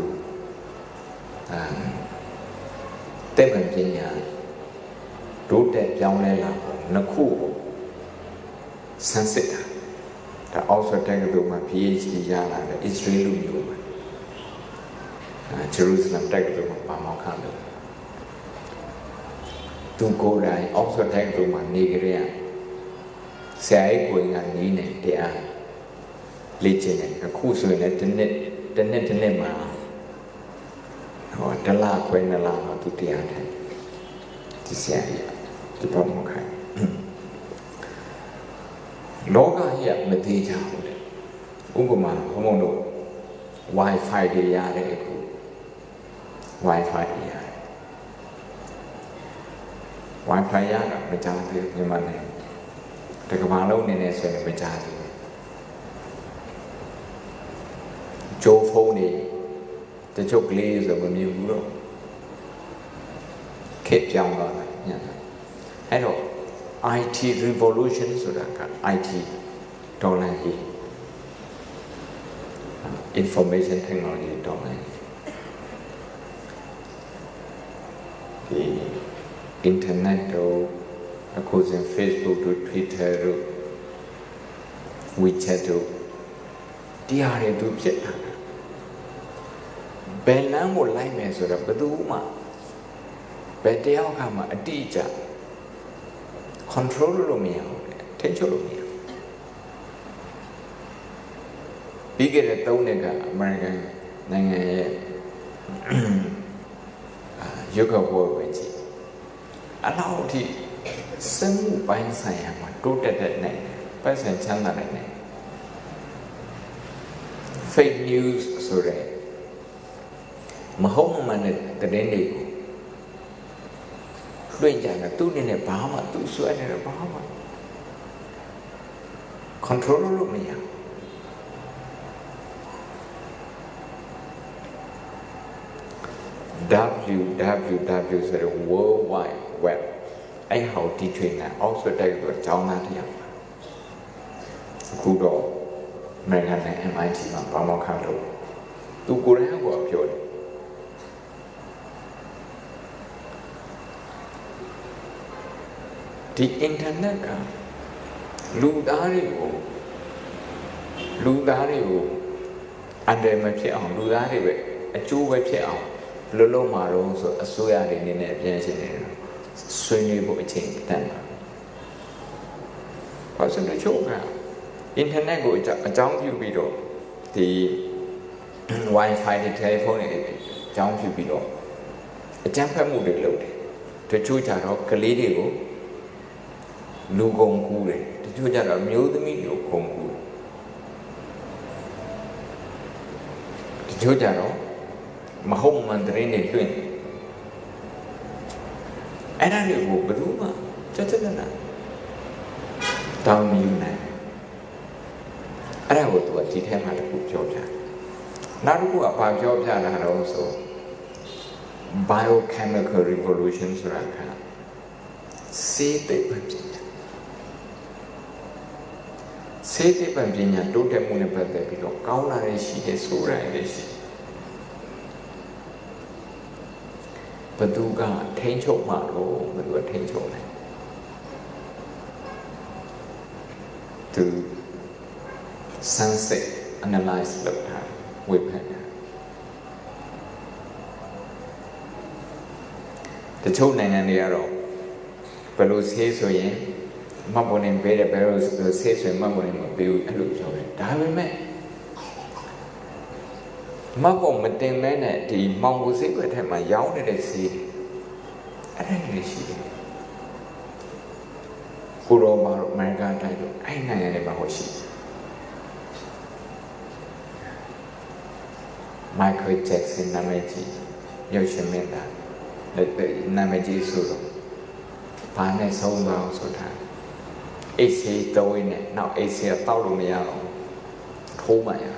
တက်ပံပညာတိုးတက်ပြောင်းလဲလာပုံနှစ်ခုကိုစမ်းစစ်တာဒါအောက်ဆတက်ကတူမှာ PhD ရလာတဲ့ Israel လူမျိုးပဲJerusalem တက်ကတူမှာပါမောက္ခလို့သူကိုယ်တိုင်အောက်ဆတက်ကတူမှာနေကြရဆရာကြီးကိုယ်ကနေနေတရားလေ့ကျင့်တယ်အခုဆိုရင်လည်းတစ်နှစ်မှာဟောတလားခွဲနှစ်လားတော့သူတရားတယ်ဒီဆရာကြီးဒီပေါ်မှာခိုင်းလောကကြီးမသေးကြဘူးလေဥပမာဘုံဘုံတို့ Wi-Fi တွေရတယ်အခု Wi-Fi တွေရတယ် Wi-Fi ရတာမကြသေးဘူးမြန်မာနိုင်ငံတကဘာလုံးနေနေဆိုရင်မကြသေးဘူးဂျိုးဖုန်းတွေတချို့ကလေးဆိုမမြင်ဘူးတော့ခက်ပြောင်းသွားတယ်ညအဲ့တော့ IT revolution ဆိုတာက IT ဒေါ်လာကြီး information technology ဒေါ်လာဒီ internet တို့အခုစဉ် Facebook တို့ Twitter တို့ WeChat တို့တရားတွေသူဖြစ်တာဘယ်လမ်းကိုလိုက်မယ်ဆိုတော့ဘယ်သူမှဘယ်တယောက်ကမှအတိအကျ control လို့မရဘူးထိန်းချုပ်လို့မရဘူးပြီးခဲ့တဲ့3နှစ်ကအမေရိကန်နိုင်ငံရဲ့ရုပ်ကပွဲပဲကြည့်အလောက်ထိစက်မှုပိုင်းဆိုင်ရာမှာတိုးတက်တဲ့နိုင်ငံပတ်စံချမ်းသာတဲ့နိုင်ငံ fake news ဆိုတဲ့မဟုတ်မှန်တဲ့သတင်းတွေကိုလွှင့်ကြတာသူ့အနေနဲ့ဘာမှသူ့ဆွဲနေတယ်ဘာမှ control လုပ်မရwww ဆိုတဲ့ world wide web အဲ့ဟောဒီထွေးနဲ့အောက်ဆွဲတိုက်တော့ကျောင်းသားတယောက်အခုတော့အမေရိကန်နဲ့ MIT မှာဘာမှခါလို့သူကိုယ်တိုင်ကပြောတယ်ဒီ internet ကလူသားတွေကိုအန္တရာယ်မဖြစ်အောင်လူသားတွေပဲအကျိုးပဲဖြစ်အောင် Lolo Maro, so a soya in a pension, swing change then. Person the choker. Internet go a jump you below the Wi-Fi, the telephone, jump you below. A jumper moved load. The Chuja, Kalidio, Lugom Kule, the Chuja, Mule the Medio Congu. The Chuja, Mahom Mandarin twin. And I knew Baduma, Jatana. Down you now. I would do a tea time at a good job. Not who about jobs and also biochemical revolutions. Say the Pampinia, do the moon about the below. Kauna is she, Sura is Paduga, Tancho Maro, but what Tancho to sunset analyze the with the children and the arrow. Pelos haze or yen, mumble and bed a barrels, the says and mumble and build a look of it. Diamond man. Mumble maintain men at the Mongol secret had my yawn at the sea. I didn't see it. Kuro Marga title, I know about she. Michael Jackson Namaji, Yoshamenda, the Namaji Sulu. Pane sold down so time. AC doing it, now AC a Taurumia, Tomaya.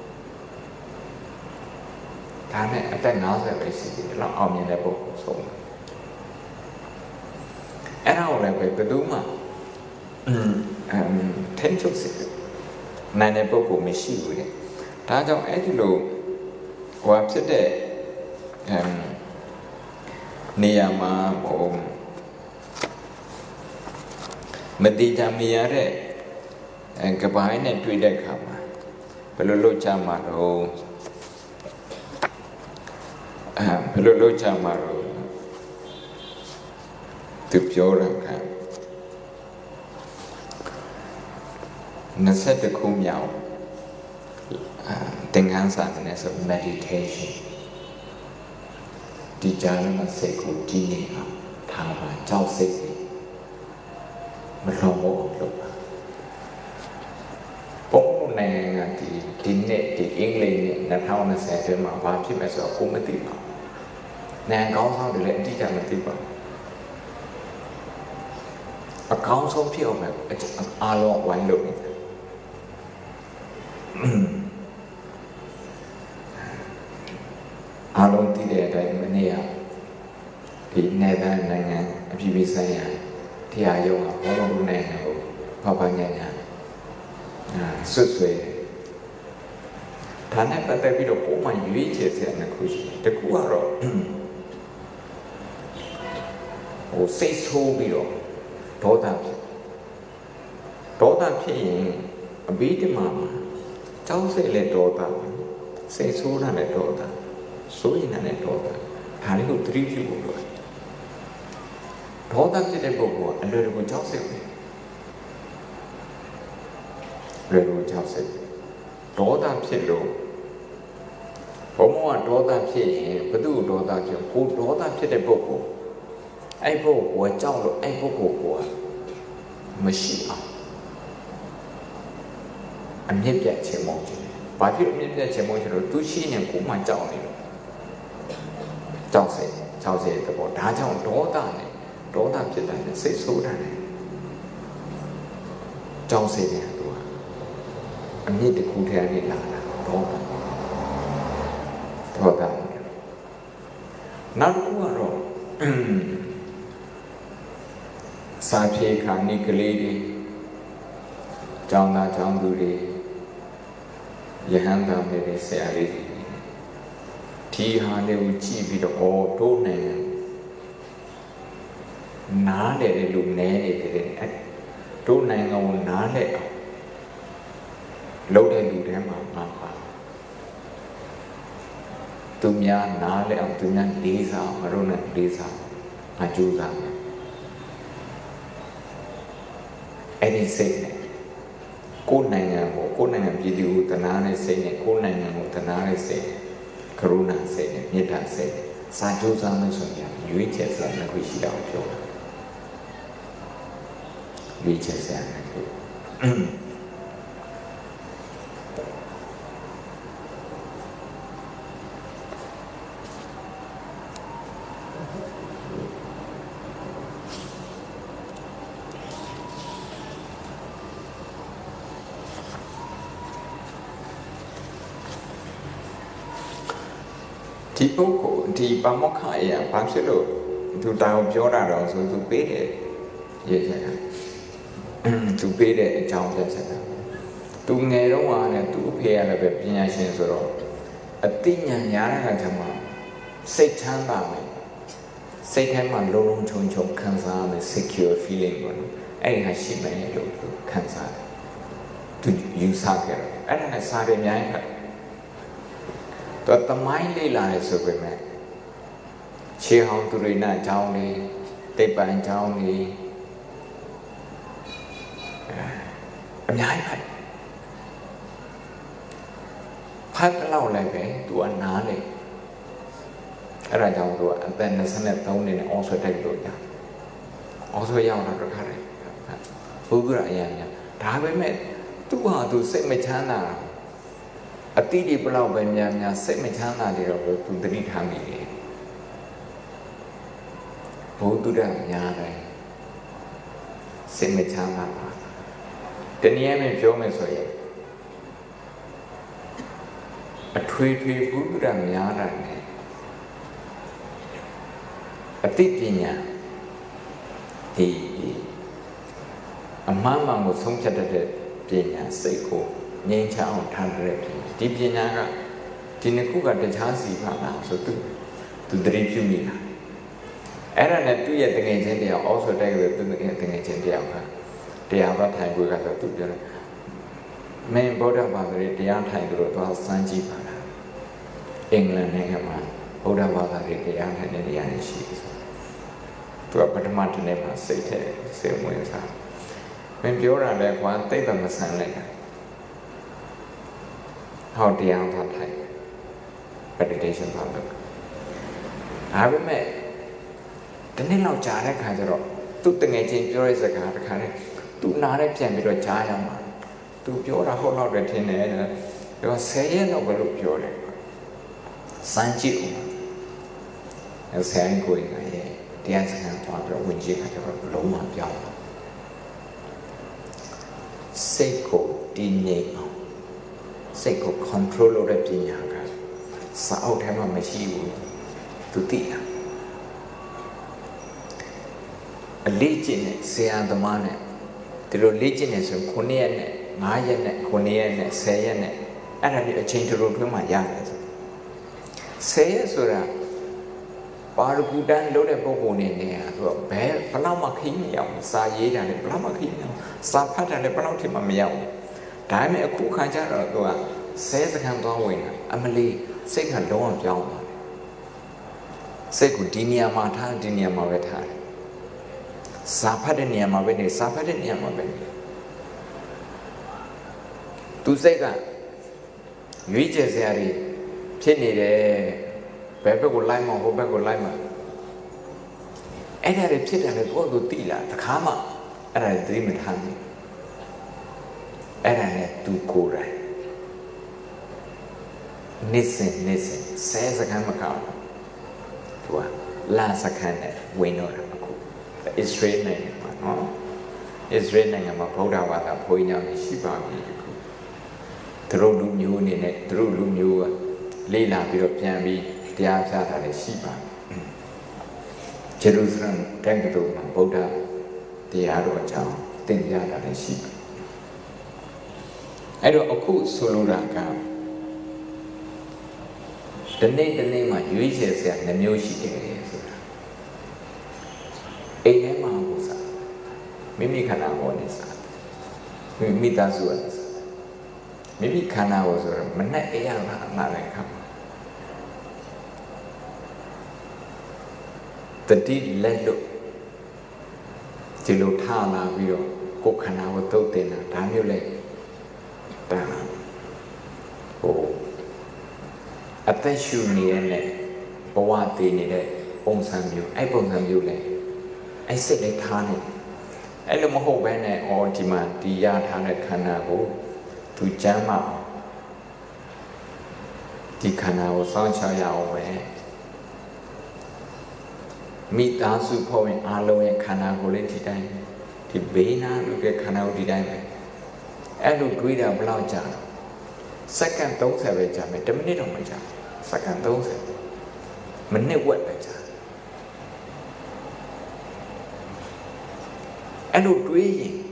Tane at the house of AC, not omniable so. And I'll let the Duma. Tension secret. Nine Boko Mishi with it. Tajo Edilo. What's it there? Niyama or Medita Miare and Kabine and Twitter Kama. Pelolo Chamaro Pelolo Chamaro to Pura Naset the Kumyao. Tengansadness of meditation. Dijanama Seko Dinia, Tava, Chao Seki, Malomo Lopa. Bone the Dinet, the England, and how I said, my party myself, Kumatiba. Nan goes on to let Dijanatiba. A council pure map, a long wine looking. I don't think that many the never a PBC, Tiayo, Homo, Papa Nana, Susway. Tana, but I will all my reaches and the cushion, the Kuaro. Or say so below, Toda paying a beating mamma, Chelsea let daughter, say so than a daughter. So in an daughter, Harigo 3 people. Daughter did a book and little Joseph. Little Joseph. Daughter Pillow. Homo and daughter Pay, but do daughter, who daughter did a book. I book or Jalo, I book or Machine. I'm hip yet, Chemoji. But you need that Chemoji, 2 chin and Kuma Jolly. Chao say the board, Daja, daughter, Pitan, say so. Chao say the Adua. I need the Kutari Lana, daughter. Not Kuaro. Sapi Nicolidi, Jana Janduri, Yahanda maybe say Tiha will cheap it all to name. Nade look nade to name on nade. Loaded to them, Papa. သူများနားလဲအောင်သူများလေးစားအောင်ငါတို့နဲ့လေးစားငါကြိုးစားမယ်အဲ့ဒီစိတ်နဲ့ကိုယ်နိုင်ငံပြည်သူကိုတနာတဲ့စိတ်နဲ့ကိုယ်နိုင်ငံကိုတနာတဲ့စိတ်နဲ့ကရုဏာစိတ်နဲ့မေတ္တာစိတ်နဲ့စာကြိုးစားမယ်ဆိုရင်ရွေးချယ်စရာတစ်ခုရှိတာကိုပြောတာရွေးချယ်စရာတစ်ခုဒီပုဂ္ဂိုလ်ဒီပမောက္ခအရာဘာဖြစ်လို့သူတောင်ပြောတာတော့ဆိုသူပေးတယ်ရေးချက်ကသူပေးတဲ့အကြောင်းပြချက်ကသူငယ်တော့ကလည်းသူ့အဖေကလည်းပဲပညာရှင်ဆိုတော့အသိဉာဏ်များတဲ့အခါကျမှစိတ်ချမ်းသာမယ်စိတ်ထဲမှာလုံလုံခြုံခြုံခံစားမယ် secure feeling ပေါ့နော်အဲ့ဒီဟာရှိမယ်လို့သူခံစားတယ်သူယူဆခဲ့တယ်အဲ့ဒါနဲ့စားတယ်အများကြီးတော့တမိုင်းလေးလာတယ်ဆိုပေမဲ့ခြေဟောင်းသူရိနာအကြောင်းလေးတိပ္ပံအကြောင်းလေးအများကြီးဖတ်တော့လည်းပဲသူကနားလေအဲ့ဒါကြောင့်သူကအသက်23နှစ်နဲ့အော်ဆွဲတိုက်လို့ညာအော်ဆွဲရောက်လာတော့ခါတယ်ဘုရားအရာညာဒါပေမဲ့သူ့ဟာသူစိတ်မချမ်းသာအတိဒီဘလောက်ပဲများစိတ်မချမ်းသာနေတော့သူသတိထားမိတယ်ဘုသူရများတယ်စိတ်မချမ်းသာပါတနည်းအားဖြင့်ပြောမယ်ဆိုရင်အထွေထွေဘုသူရများတာနဲ့အတိပညာဒီအမှန်မှန်ကိုဆုံးဖြတ်တတ်တဲ့ပညာစိတ်ကိုငြိမ်းချမ်းအောင်ထားတဲ့ဒီပညာကဒီနှစ်ခုကတခြားစီပါလားဆိုသူသတိပြုမိတာအဲ့ဒါနဲ့သူ့ရဲ့တကယ်ချင်းတရားအောက်ဆိုတိုက်ပြီးသူ့ရဲ့တကယ်ချင်းတရားကတရားဘာထိုင်ကိုကတော့သူပြောတယ်မင်းဗုဒ္ဓဘာသာရဲ့တရားထိုင်လို့သွားစမ်းကြည့်ပါလားအင်္ဂလန်နိုင်ငံမှာဗုဒ္ဓဘာသာရဲ့တရားထိုင်တဲ့နေရာရှိတယ်သူကပထမတနေ့မှာစိတ်ထဲစိတ်ဝင်စားမင်းပြောတာလည်းကွာသိပ်မဆန်းလိုက်တာဟောတရားဖတ်ထိုင် meditation ဖတ်လို့ဒါပေမဲ့ဒီနေ့လောက်ကြားတဲ့ခါကျတော့သူတငယ်ချင်းပြောတဲ့စကားတစ်ခါနဲ့သူနားနဲ့ပြန်ပြီးတော့ကြားရမှာသူပြောတာဟုတ်တော့တယ်ထင်တယ်ပြော10ရက်တော့ဘယ်လိုပြောတယ်စမ်းကြည့်ဦးဆရာကိုရင်ရဲ့တရားစကားသွားပြီးဝင်ကြည့်ခါကျတော့လုံးဝပြောင်းတော့စိတ်ကိုတည်ငြိမ်အောင်စိတ်ကို control လုပ်တဲ့ပညာကစာအုပ်ထဲမှာမရှိဘူးသူသိတာအလေးကျင့်တဲ့ဆရာသမားနဲ့ဒီလိုလေ့ကျင့်နေဆို9ရက်နဲ့5ရက်နဲ့9ရက်နဲ့10ရက်နဲ့အဲ့ဒါဒီအချိန်တူတွင်းမှာရတယ်ဆို10ရက်ဆိုတာပါရဂူတန်းလုပ်တဲ့ပုံပုံနေနေတာသူကဘလောက်မှခင်းမရအောင်စာရေးတာလည်းဘလောက်မှခင်းမရအောင်စာဖတ်တာလည်းဘလောက်ထိမှမရအောင်ဒါပေမဲ့အခုခါကျတော့သူက10စက္ကန့်သွားဝင်တာအမလီစိတ်ကလုံးဝပြောင်းသွားတယ်စိတ်ကိုဒီနေရာမှာထားဒီနေရာမှာပဲထားတယ်စာဖတ်တဲ့နေရာမှာပဲနေစာဖတ်တဲ့နေရာမှာပဲနေသူစိတ်ကရွေးချယ်စရာတွေဖြစ်နေတယ်ဘယ်ဘက်ကိုလိုက်မှဟိုဘက်ကိုလိုက်မှအဲ့ဒါတွေဖြစ်တယ်လေကိုယ်တို့သိလားတခါမှအဲ့ဒါတွေသိမထားဘူးအဲ့ဒါနဲ့သူကိုယ်တိုင်နေစင်စက္ကန့်မကောင်းသူကလာစက္ကန့်နဲ့ဝင်တော့တယ်အခုအစ္စရေးနိုင်ငံမှာနော်အစ္စရေးနိုင်ငံမှာဗုဒ္ဓဘာသာဘုန်းကြီးများရှိပါပြီအခုသူတို့လူမျိုးအနေနဲ့သူတို့လူမျိုးကလေ့လာပြီးတော့ပြန်ပြီးတရားပြတာလည်းရှိပါဂျေရုဆလမ်တက္ကသိုလ်မှာဗုဒ္ဓတရားတော်အကြောင်းသင်ပြတာလည်းရှိပါအဲ့တော့အခုဆိုလိုတာကဒီနေ့မှာရွေးချယ်စရာနှမျိုးရှိတယ်ဆိုတာအိမ်ထဲမှာဟိုစားမိမိခန္ဓာကိုယ်နဲ့စားမိသားစုနဲ့စားမိမိခန္ဓာကိုယ်ဆိုတော့မနဲ့အိမ်ရတာနားလည်းခါ tadi lelu jilo thana biro ko khana wo thot tin da myo le da ho atat shuနေတဲ့နဲ့ဘဝတည်နေတဲ့ပုံစံမျိုးအဲ့ပုံစံမျိုးလေအဲ့စိတ်လေးထားနေအဲ့လိုမဟုတ်ဘဲနဲ့အော်ဒီမှာဒီရထားတဲ့ခန္ဓာကိုသူကျမ်းမအောင်ဒီခန္ဓာကိုစောင့်ချရအောင်ပဲမိသားစုဖွဲ့ဝင်အားလုံးရဲ့ခန္ဓာကိုယ်လေးဒီတိုင်းဒီဘေးနာလူရဲ့ခန္ဓာကိုယ်ဒီတိုင်းပဲအဲ့လိုတွေးတာဘယ်လောက်ကြာစက္ကန့်30ပဲကြာမယ်10မိနစ်တော့မကြာစက္ကန့်30မိနစ်ဝက်ပဲကြာအဲ့လိုတွေးရင်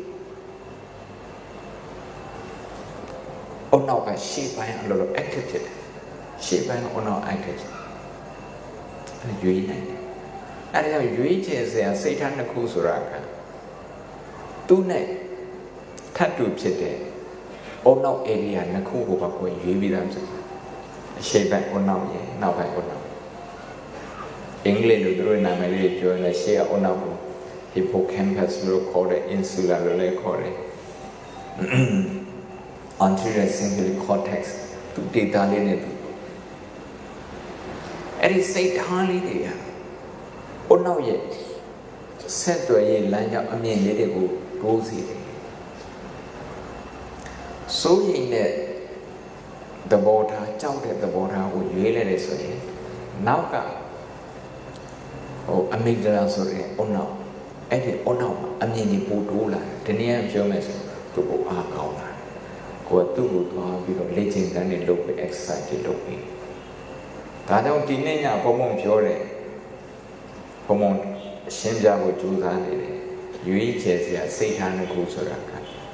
အုံနောက်ကရှေ့ပိုင်းအလိုလို active ဖြစ်တယ်ရှေ့ပိုင်းကအုံနောက် active အဲ့ရွေးနိုင်တယ်အဲ့ဒါကြောင့်ရွေးချယ်စရာစိတ်ထားနှစ်ခုဆိုတာကသူ့နဲ့ထပ်တူဖြစ်တဲ့အုံနောက် area နှစ်ခုကိုပါကိုရွေးပြီးသားဖြစ်တယ်အရှေ့ပိုင်းအုံနောက်ရဲ့နောက်ပိုင်းအုံနောက်အင်္ဂလိပ်လိုသူတို့နာမည်လေးပြောနေရှေ့ကအုံနောက်ကို hippocampus လို့ခေါ်တဲ့ insula လို့လည်းခေါ်တယ် anterior cingulate cortex သူ data လေးနဲ့သူအဲ့ဒီစိတ်ထားလေးတွေကအုံနောက်ရဲ့ဆက်သွယ်ရေးလမ်းကြောင်းအမြင်လေးတွေကိုတိုးစီတယ်စိုးရိမ်တဲ့သဘောထားကြောက်တဲ့သဘောထားကိုရွေးလိုက်တယ်ဆိုရင်နောက်ကအမိဂဒလာဆိုတဲ့အုံနောက်အဲ့ဒီအုံနောက်မှာအမြင်ကြီးပိုတိုးလာတယ်ဒီနေ့ပြောမယ်ဆိုသူ့ကိုအားကောင်းလာကိုယ်ကသူ့ကိုသွားပြီးတော့လေ့ကျင့်ခန်းတွေလုပ်ပြီး exercise တွေလုပ်ပြီးဒါကြောင့်ဒီနေ့ညဘုံဘုံပြောတယ်ဘုံဘုံရှင်းပြဖို့ကြိုးစားနေတယ်ရွေးချယ်စရာစိတ်ထားတစ်ခုဆိုတာက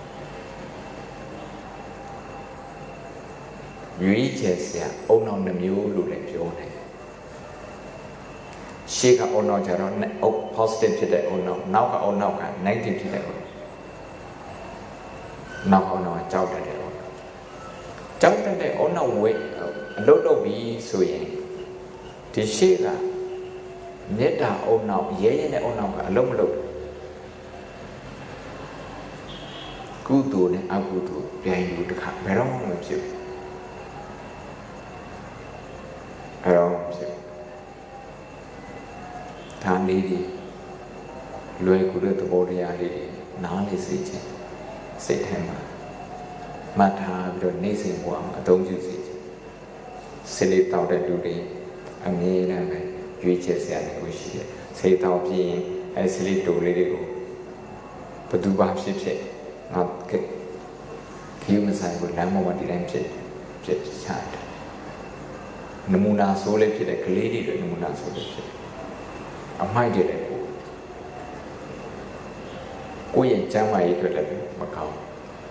ရွေးချယ်စရာအုံနောက်နှမျိုးလို့လည်းပြောတယ်ရှေ့ကအုံနောက်ကျတော့ positive ဖြစ်တဲ့အုံနောက်နောက်ကအုံနောက်က negative ဖြစ်တဲ့အုံနောက်ကအုံနောက်ကကြောက်တဲ့အုံနောက်ကြောက်တဲ့အုံနောက်ဝိအလုပ်လုပ်ပြီးဆိုရင်ဒီရှေ့ကမေတ္တာအုံနောက်ရဲရဲနဲ့အုံနောက်ကအလုံးမလုံးကုသိုလ်နဲ့အကုသိုလ်ပြိုင်လို့တခါဘယ်တော့မှမဖြစ်ဘူးအဲ့တော့ဖြစ်ဒါလေးဒီလွယ်ကူတဲ့သဘောတရားလေးတွေနားလေစေခြင်းစိတ်ထဲမှာမှတ်ထားပြီးတော့နေ့စဉ်ဘဝမှာအသုံးပြုစေခြင်းစိတ်လေးတောက်တဲ့လူတွေအမြဲတမ်းပဲရွေးချယ်စရာတွေကိုရှိတယ်စိတ်တောက်ပြီးရင်အဲစိတ်လေးတူလေးတွေကိုဘယ်သူပါဖြစ်ဖြစ်ငါခီးမဆိုင်ဘူးလမ်းပေါ်မှာဒီတိုင်းဖြစ်ချတယ်နမူနာဆိုးလေးဖြစ်တဲ့ကလေးတွေနမူနာဆိုးလေးဖြစ်အမိုက်တွေလည်းကိုယ့်ရဲ့ကျမ်းမာရေးအတွက်လည်းမကောင်း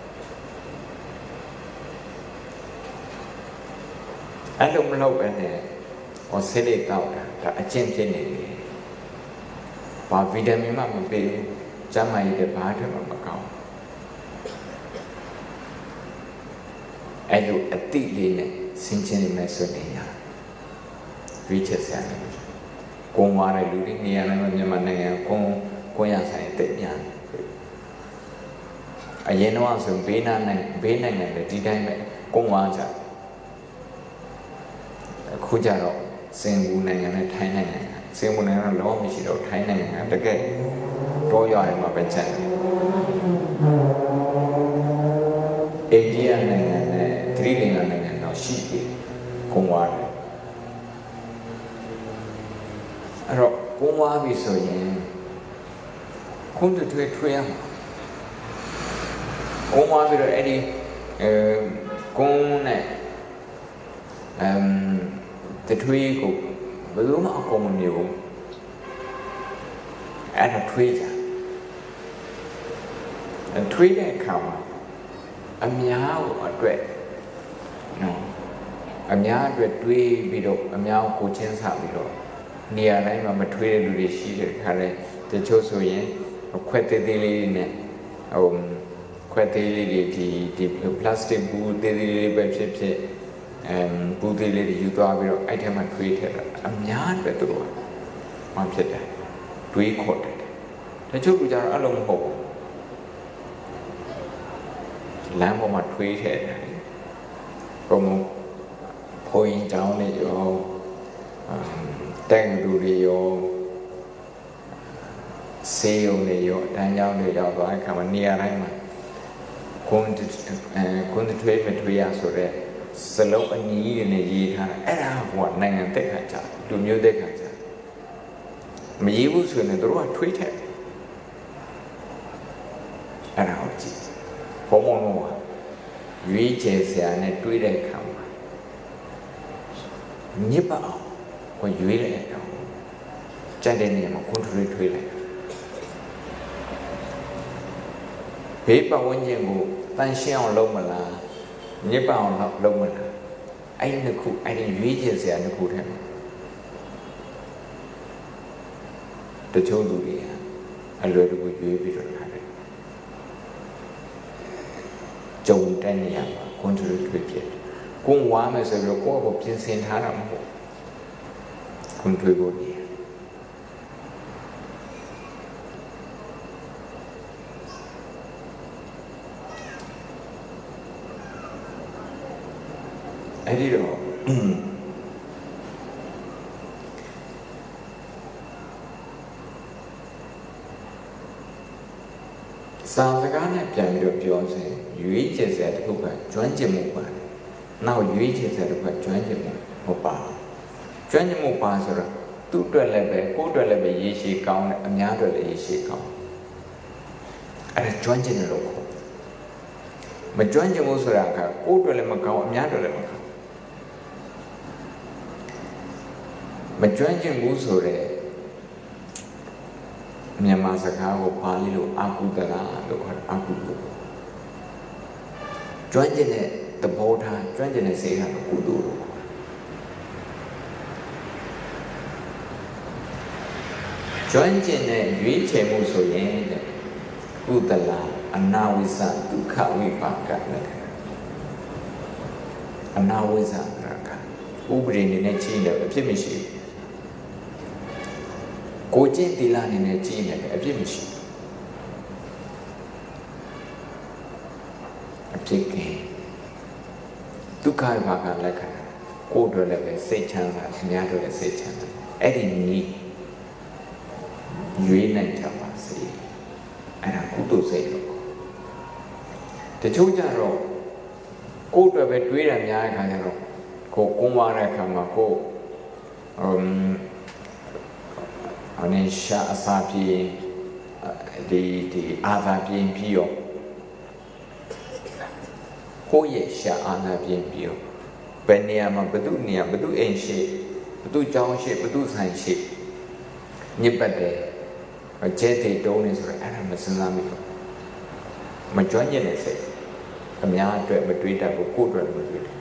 အဲ့လိုမလုပ်ပဲနဲ့ဆေးလေးတောက်တာဒါအကျင့်ဖြစ်နေတယ်ဘာဗီတာမင်မှမပေးဘူးကျမ်းမာရေးတွေဘာအတွက်မှမကောင်းအဲ့လိုအတိလေးနဲ့ဆင်ခြင်နေမယ်ဆိုနေရရွေးချယ်စရာနေကိုယ်မာတဲ့လူတွေနေရာနဲ့မြန်မာနိုင်ငံကိုရဆိုင်တဲ့ပြန်အရင်တော့ဆိုဘေးနိုင်ငံလည်းဒီတိုင်းပဲကိုမာကြအခုကြတော့စင်ကာပူနိုင်ငံနဲ့ထိုင်းနိုင်ငံစင်ကာပူနိုင်ငံတော့လုံးဝမရှိတော့ထိုင်းနိုင်ငံတကယ်တော့ရရင်မှပဲကျန်တယ်အိန္ဒိယနိုင်ငံနဲ့သီရိလင်္ကာနိုင်ငံတော့ရှိတယ်ကိုမာတယ်အဲ့တော့ကိုမာပြီဆိုရင်ခုန်ထွေးရမှာကိုမာပြီးတော့အဲ့ဒီကုန်းနဲ့တထွေးကိုဘယ်လိုမှအကုန်မမြင်ဘူးအဲ့ဒါထွေးကြထွေးတဲ့အခါမှာအများအတွက်နော်အများအတွက်တွေးပြီးတော့အများကိုချင်းစားပြီးတော့နေရာတိုင်းမှာမထွေးတဲ့လူတွေရှိတယ်ခါလဲတချို့ဆိုရင်ခွက်သေးသေးလေးနဲ့ခွက်သေးလေးတွေဒီပလတ်စတစ်ဘူးသေးသေးလေးပဲဖြစ်ဖြစ်ဘူးသေးလေးတွေယူသွားပြီးတော့အဲ့ထဲမှာထွေးထည့်တာအများအတွက်သူတို့မှဖြစ်တယ်တွေးခေါ်တယ်တချို့လူကြတော့အဲ့လိုမဟုတ်ဘူးလမ်းပေါ်မှာထွေးထည့်တယ်ဘုံဘုံရင်တောင်းနေရောတိုင်လူတွေရောဆေးရုံတွေရောတန်းကြောင်းတွေရောက်သွားတဲ့အခါမှာနေရာတိုင်းမှာကွန်ထွေးမထွေးရဆိုတဲ့စလုံးအညီးတွေနဲ့ရေးထားတယ်အဲ့ဒါကနိုင်ငံတက်ခါကြလူမျိုးတက်ခါကြမရေးဘူးဆိုရင်တို့ကထွေးထည့်အဲ့ဒါကိုကြည့်ဘုံဘုံကရွေးချယ်စရာနဲ့တွေးတဲ့အခါမှာညစ်ပါအောင်ကိုရွေးလိုက်တော့ကြိုက်တဲ့နေရာမှာကွန်ထွေးထွေးလိုက်ဘေးပတ်ဝန်းကျင်ကိုတန်ရှင်းအောင်လုပ်မလားညစ်ပါအောင်လုပ်မလားအဲ့ဒီနှစ်ခုအဲ့ဒီရွေးချယ်စရာနှစ်ခုထဲမှာတချို့လူတွေအလွယ်တကူရွေးပြီးတော့ထားတယ်ကြုံတဲ့နေရာမှာကွန်ထရီထွေးဖြစ်ကိုဝါမယ်ဆိုတော့ကိုယ့်ကိုပြင်ဆင်ထားတာမဟုတ်ကွန်ထွေးဖို့နေအဲ့ဒီတော့စာစကားနဲ့ပြန်ပြီးတော့ပြောစင်ရွေးချယ်စရာတစ်ခုကကျွမ်းကျင်မှုပါနောက်ရွေးချယ်စရာတစ်ခုကကျွမ်းကျင်မှုမပါကျွမ်းကျင်မှုပါဆိုတော့သူ့အတွက်လည်းပဲကိုယ့်အတွက်လည်းပဲရည်ရှိကောင်းတယ်အများအတွက်လည်းရည်ရှိကောင်းအဲ့ဒါကျွမ်းကျင်တယ်လို့ခေါ်မကျွမ်းကျင်မှုဆိုတာကကိုယ့်အတွက်လည်းမကောင်းအများအတွက်လည်းမကောင်းမကျွမ်းကျင်ဘူးဆိုတဲ့မြန်မာစကားကိုပါဠိလိုအကုသလလို့ခေါ်တယ်အကုသိုလ်ကျွမ်းကျင်တဲ့သဘောထားကျွမ်းကျင်တဲ့စိတ်ဟာကုသိုလ်လို့ကျွမ်းကျင်တဲ့ရွေးချယ်မှုဆိုရင်ကုသလအနာဝိသဒုက္ခဝိပါကလည်းအနာဝိသကဥပဒေနေနဲ့ချိန်တယ်အဖြစ်မရှိဘူးကိုကျင့်သီလအနေနဲ့ကြည်နေတယ်အပြစ်မရှိအပြစ်ကင်းဒုက္ခဘာကလက္ခဏာကိုယ်တို့လည်းပဲစိတ်ချမ်းသာအများတို့လည်းစိတ်ချမ်းသာအဲ့ဒီနည်းရွေးနိုင်ကြပါစေအဲ့ဒါကုသိုလ်စိတ်လို့တချို့ကြတော့ကိုယ်တို့ပဲတွေးရများတဲ့ခါကျတော့ကိုကုန်းသွားတဲ့ခါမှာကိုအနေရှာအစာပြေဒီအာသာပြင်းပြီးရောကိုယ့်ရဲ့ရှာအာသာပြင်းပြီးရောဘယ်နေရာမှာဘယ်သူနေရာဘယ်သူအိမ်ရှိဘယ်သူကျောင်းရှိဘယ်သူဆိုင်ရှိညစ်ပတ်တယ်ကျဲတဲ့တုံးနေဆိုတော့အဲ့ဒါမစဉ်းစားမိဘူးမကြွညင်တဲ့စိတ်အများအတွက်မတွေးတတ်ဘူးကိုယ့်အတွက်မတွေးတတ်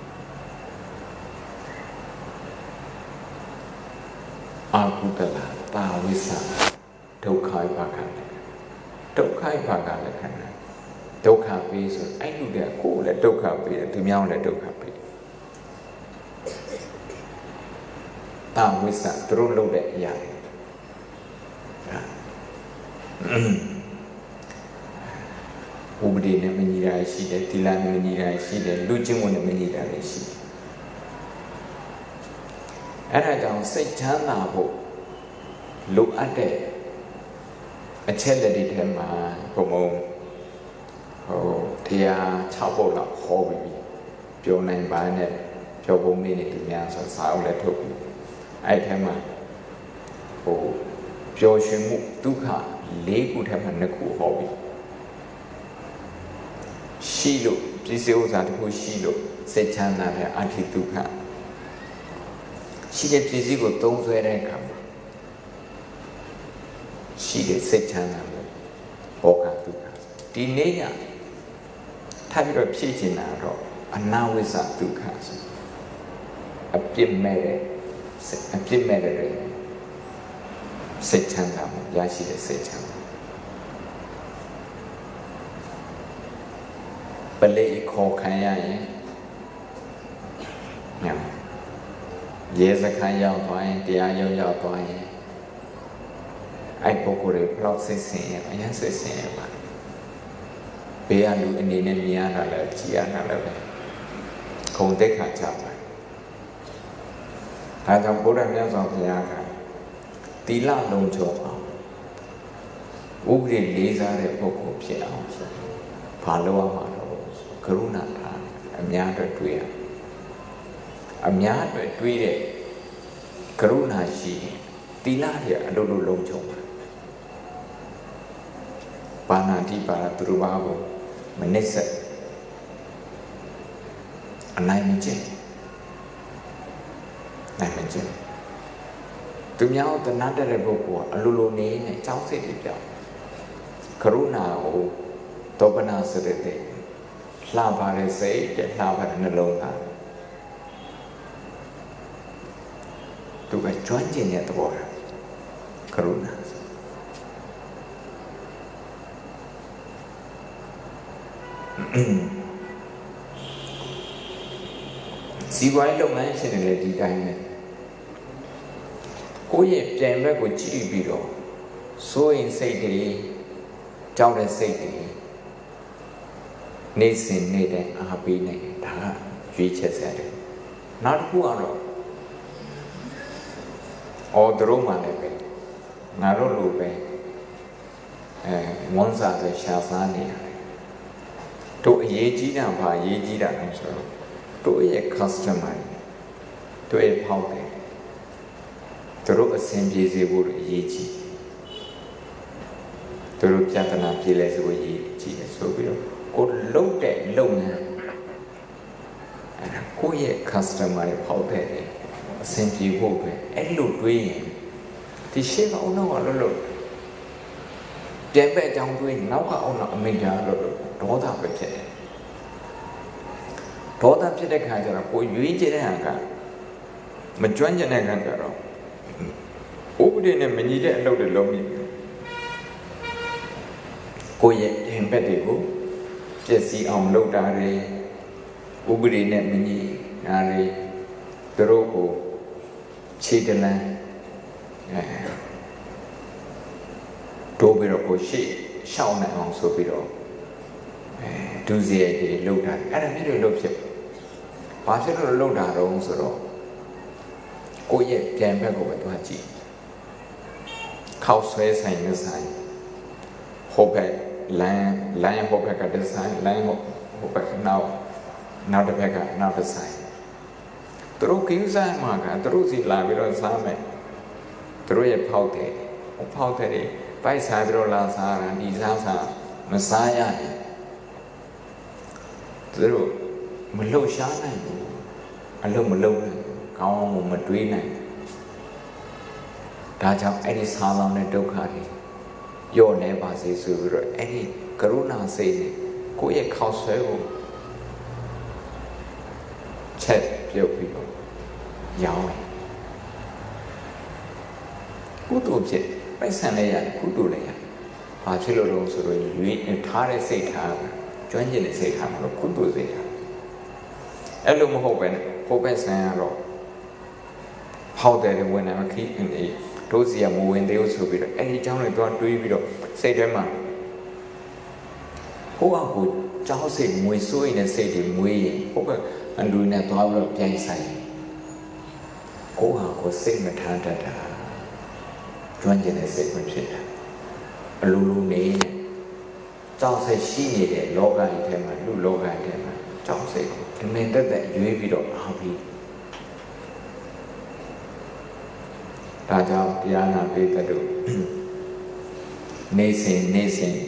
အာကုသလတာဝိသဒုက္ခဘာကလည်းဒုက္ခဘာကလည်းခဏဒုက္ခပေးဆိုအဲ့လူတဲ့ကိုယ်လည်းဒုက္ခပေးတယ်သူများလည်းဒုက္ခပေးတာဝိသသူတို့လုပ်တဲ့အရာဥပဒေနဲ့မညီတာရှိတယ်သီလနဲ့မညီတာရှိတယ်လူချင်းဝင်နဲ့မညီတာလည်းရှိတယ်အဲ့ဒါကြောင့်စိတ်ချမ်းသာဖို့လိုအပ်တဲ့အချက်လက်တွေထဲမှာဘုံဘုံတရား6ပုဒ်လောက်ဟောပြီးပြောနိုင်ပါနဲ့ပြောဖို့မင်းတွေသူများဆိုစာအုပ်လည်းထုတ်ပြီးအဲ့ထဲမှာပျော်ရွှင်မှုဒုက္ခ4ခုထဲမှာ2ခုဟောပြီးရှိလို့ပြည့်စုံဥစ္စာတစ်ခုရှိလို့စိတ်ချမ်းသာတဲ့အဋ္ဌိဒုက္ခရှိတဲ့ပစ္စည်းကိုသုံးစွဲတဲ့အခါမှာရှိတဲ့စိတ်ချမ်းသာမှုဘောကဒုက္ခဒီနေ့ကထပ်ပြီးတော့ဖြည့်ချင်တာတော့အနာဝိဇ္ဇဒုက္ခဆိုအပြစ်မဲ့တဲ့စိတ်ချမ်းသာမှုရရှိတဲ့စိတ်ချမ်းသာပလေခေါ်ခံရရင်ညောင်ရဲစခန်းရောက်သွားရင်တရားရုံးရောက်သွားရင် ai pokore plot sessin ayan sessin ba be ya luအနေနဲ့မြင်ရတာလည်းကြည်ရတာလည်းပဲခုံတက်ခါကြပါဒါကြောင့်ဘုရားမြတ်စွာဘုရားကသီလလုံးချုံအောင်ဥပဒေလေးစားတဲ့ပုဂ္ဂိုလ်ဖြစ်အောင်ဆိုဘာလို့ရမှာတော့ကရုဏာထားအများအတွက်တွေးရအများအတွက်တွေးတဲ့ကရုဏာရှိရင်သီလတွေအလိုလိုလုံးချုံပါဏာတိပါရသူဘာကိုမနစ်ဆက်အနိုင်မကျင့်နိုင်မကျင့်သူများကိုတနာတဲ့ပုဂ္ဂိုလ်ကအလိုလိုနေနဲ့ကြောက်စိတ်တွေပြောင်းကရုဏာကိုတောပနာစရတဲ့လှပါတဲ့စိတ်တဲ့လှပါတဲ့နှလုံးသားသူကကျွမ်းကျင်တဲ့သဘောကရုဏာစီးပွားရေးလုပ်ငန်းရှင်တွေလည်းဒီတိုင်းပဲကိုယ့်ရဲ့ပြန်ဘက်ကိုကြည့်ပြီးတော့စိုးရင်စိတ်တွေကြောက်တဲ့စိတ်တွေနေစဉ်နေတဲ့အားပေးနေတယ်ဒါကရွေးချက်စရာတယ်နောက်တစ်ခုကတော့သူတို့မှလည်းပဲငါတို့လိုပဲဝန်စားတဲ့ရှားစားနေရတယ်တို့အရေးကြီးတာပါအရေးကြီးတာလဲဆိုတော့တို့ရဲ့ customer တို့ရဲ့ဖောက်တယ်တို့အဆင်ပြေစေဖို့အရေးကြီးတို့ပြဿနာပြေလဲဆိုရေးကြီးတယ်ဆိုပြီးတော့ကိုလုံးတဲ့လုပ်ငန်းကိုရဲ့ customer တွေဖောက်တဲ့အဆင်ပြေဖို့ပဲအဲ့လိုတွေးရင်ဒီရှေ့ကအုံနောက်ကလို့ပြန်ပဲအကြောင်းတွေးနောက်ကအုံနောက်အမိန့်ကြားလို့ဒေါသပဲဖြစ်တယ်ဒေါသဖြစ်တဲ့ခါကျတော့ကိုရွေးချယ်တဲ့ဟာကမကျွမ်းကျင်တဲ့ခါကျတော့ဥပဒေနဲ့မညီတဲ့အလုပ်တွေလုပ်မိပြီကိုရဲ့ရင်ဘက်တွေကိုပြည့်စည်အောင်လုပ်တာတွေဥပဒေနဲ့မညီတာတွေသူတို့ကိုခြေတလန်းတိုးပြီးတော့ကိုရှေ့ရှောင်းနိုင်အောင်ဆိုပြီးတော့ဒုစရိုက်တွေလုပ်တာအဲ့ဒါမျိုးတွေလုပ်ဖြစ်ဘာဖြစ်လို့လုပ်တာတော့ဆိုတော့ကိုယ့်ရဲ့ပြန်ဘက်ကိုပဲသွားကြည့်ခောက်ဆွဲဆိုင်နဲ့ဆိုင်ဟိုဘက်လမ်းဟိုဘက်ကတစ်ဆိုင်လမ်းဟိုဘက်နောက်တစ်ဘက်ကနောက်တစ်ဆိုင်သူတို့ကိစ္စမှာကသူတို့စီလာပြီးတော့စားမယ်သူတို့ရဲ့ဖောက်တယ်ပိုက်စားပြီးတော့လာစားတာဒီစားမစားရရင်သူတို့မလှုပ်ရှားနိုင်ဘူးအလုပ်မလုပ်နိုင်ကောင်းအောင်မတွေးနိုင်ဒါကြောင့်အဲ့ဒီစားလောင်တဲ့ဒုက္ခတွေရော့နေပါစေဆိုပြီးတော့အဲ့ဒီကရုဏာစိတ်နဲ့ကိုယ့်ရဲ့ခောက်ဆွဲကိုချက်ပြုတ်ပြီးတော့ရောင်းတယ်ကုသိုလ်ဖြစ်ပိုက်ဆံလည်းရတယ်ကုသိုလ်လည်းရတယ်ဘာဖြစ်လို့လဲဆိုတော့ရွေးထားတဲ့စိတ်ထားကျွမ်းကျင်တဲ့စိတ်ထားမှာတော့ကုသိုလ်စိတ်ထားအဲ့လိုမဟုတ်ပဲနဲ့ဟိုဘက်ဆန်ကတော့ဟောက်တယ်ဝင်တယ်မခီးနေတို့စီကမဝင်သေးဘူးဆိုပြီးတော့အဲ့ဒီအကြောင်းတွေတော့တွေးပြီးတော့စိတ်ထဲမှာဟိုကကိုကြောက်စိတ်မွေဆိုးရင်စိတ်တွေမွေးရင်ဟိုကအလူနဲ့သွားပြီးတော့ပြိုင်ဆိုင်ကိုဟာကိုစိတ်မထားတတ်တာကျွမ်းကျင်တဲ့စိတ်မဖြစ်တာအလိုလိုနေကြောက်စိတ်ရှိနေတဲ့လောကကြီးထဲမှာလူလောကကြီးထဲမှာကြောက်စိတ်ကိုဒီမင်းတက်တက်ရွေးပြီးတော့အားပြီးဒါကြောင့်တရားနာပိသတို့နေစဉ်နေတိုင်း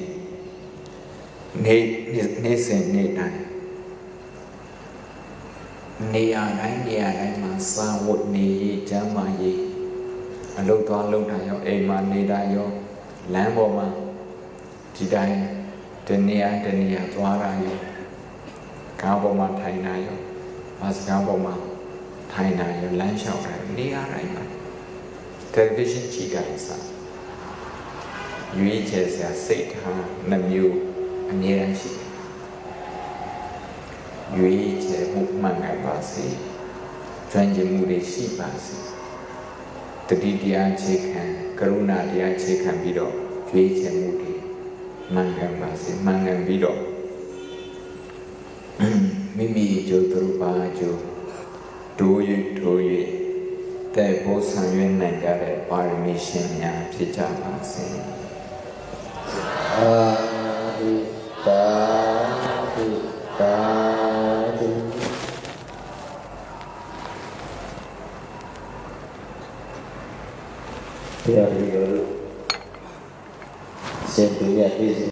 နေရာတိုင်းမှာစာဝတ်နေကျမ်းမာရေးအလုပ်သွားလုပ်တာရောအိမ်မှာနေတာရောလမ်းပေါ်မှာဒီတိုင်းတနေရာသွားတာရောကားပေါ်မှာထိုင်တာရောဘတ်ကားပေါ်မှာထိုင်တာရောလမ်းလျှောက်တာနေရာတိုင်းမှာtelevision ကြည့်တာစားရွေးချယ်စရာစိတ်ထားနှမျိုးအမြဲတမ်းရှိတယ်ရွေးချယ်မှုမှန်ကန်ပါစေကျွမ်းကျင်မှုတွေရှိပါစေတတိတရားခြေခံကရုဏာတရားခြေခံပြီးတော့ရွေးချယ်မှုတွေမှန်ကန်ပါစေမှန်ကန်ပြီးတော့မိမိကျိုးသူပါကျိုးတိုး၍တဲ့ဘုဆံရွေးနိုင်ကြတဲ့ပါရမီရှင်များဖြစ်ကြပါစေအာဟုတာဟုတာဟုတရားတော်ရှင်သူရဲ့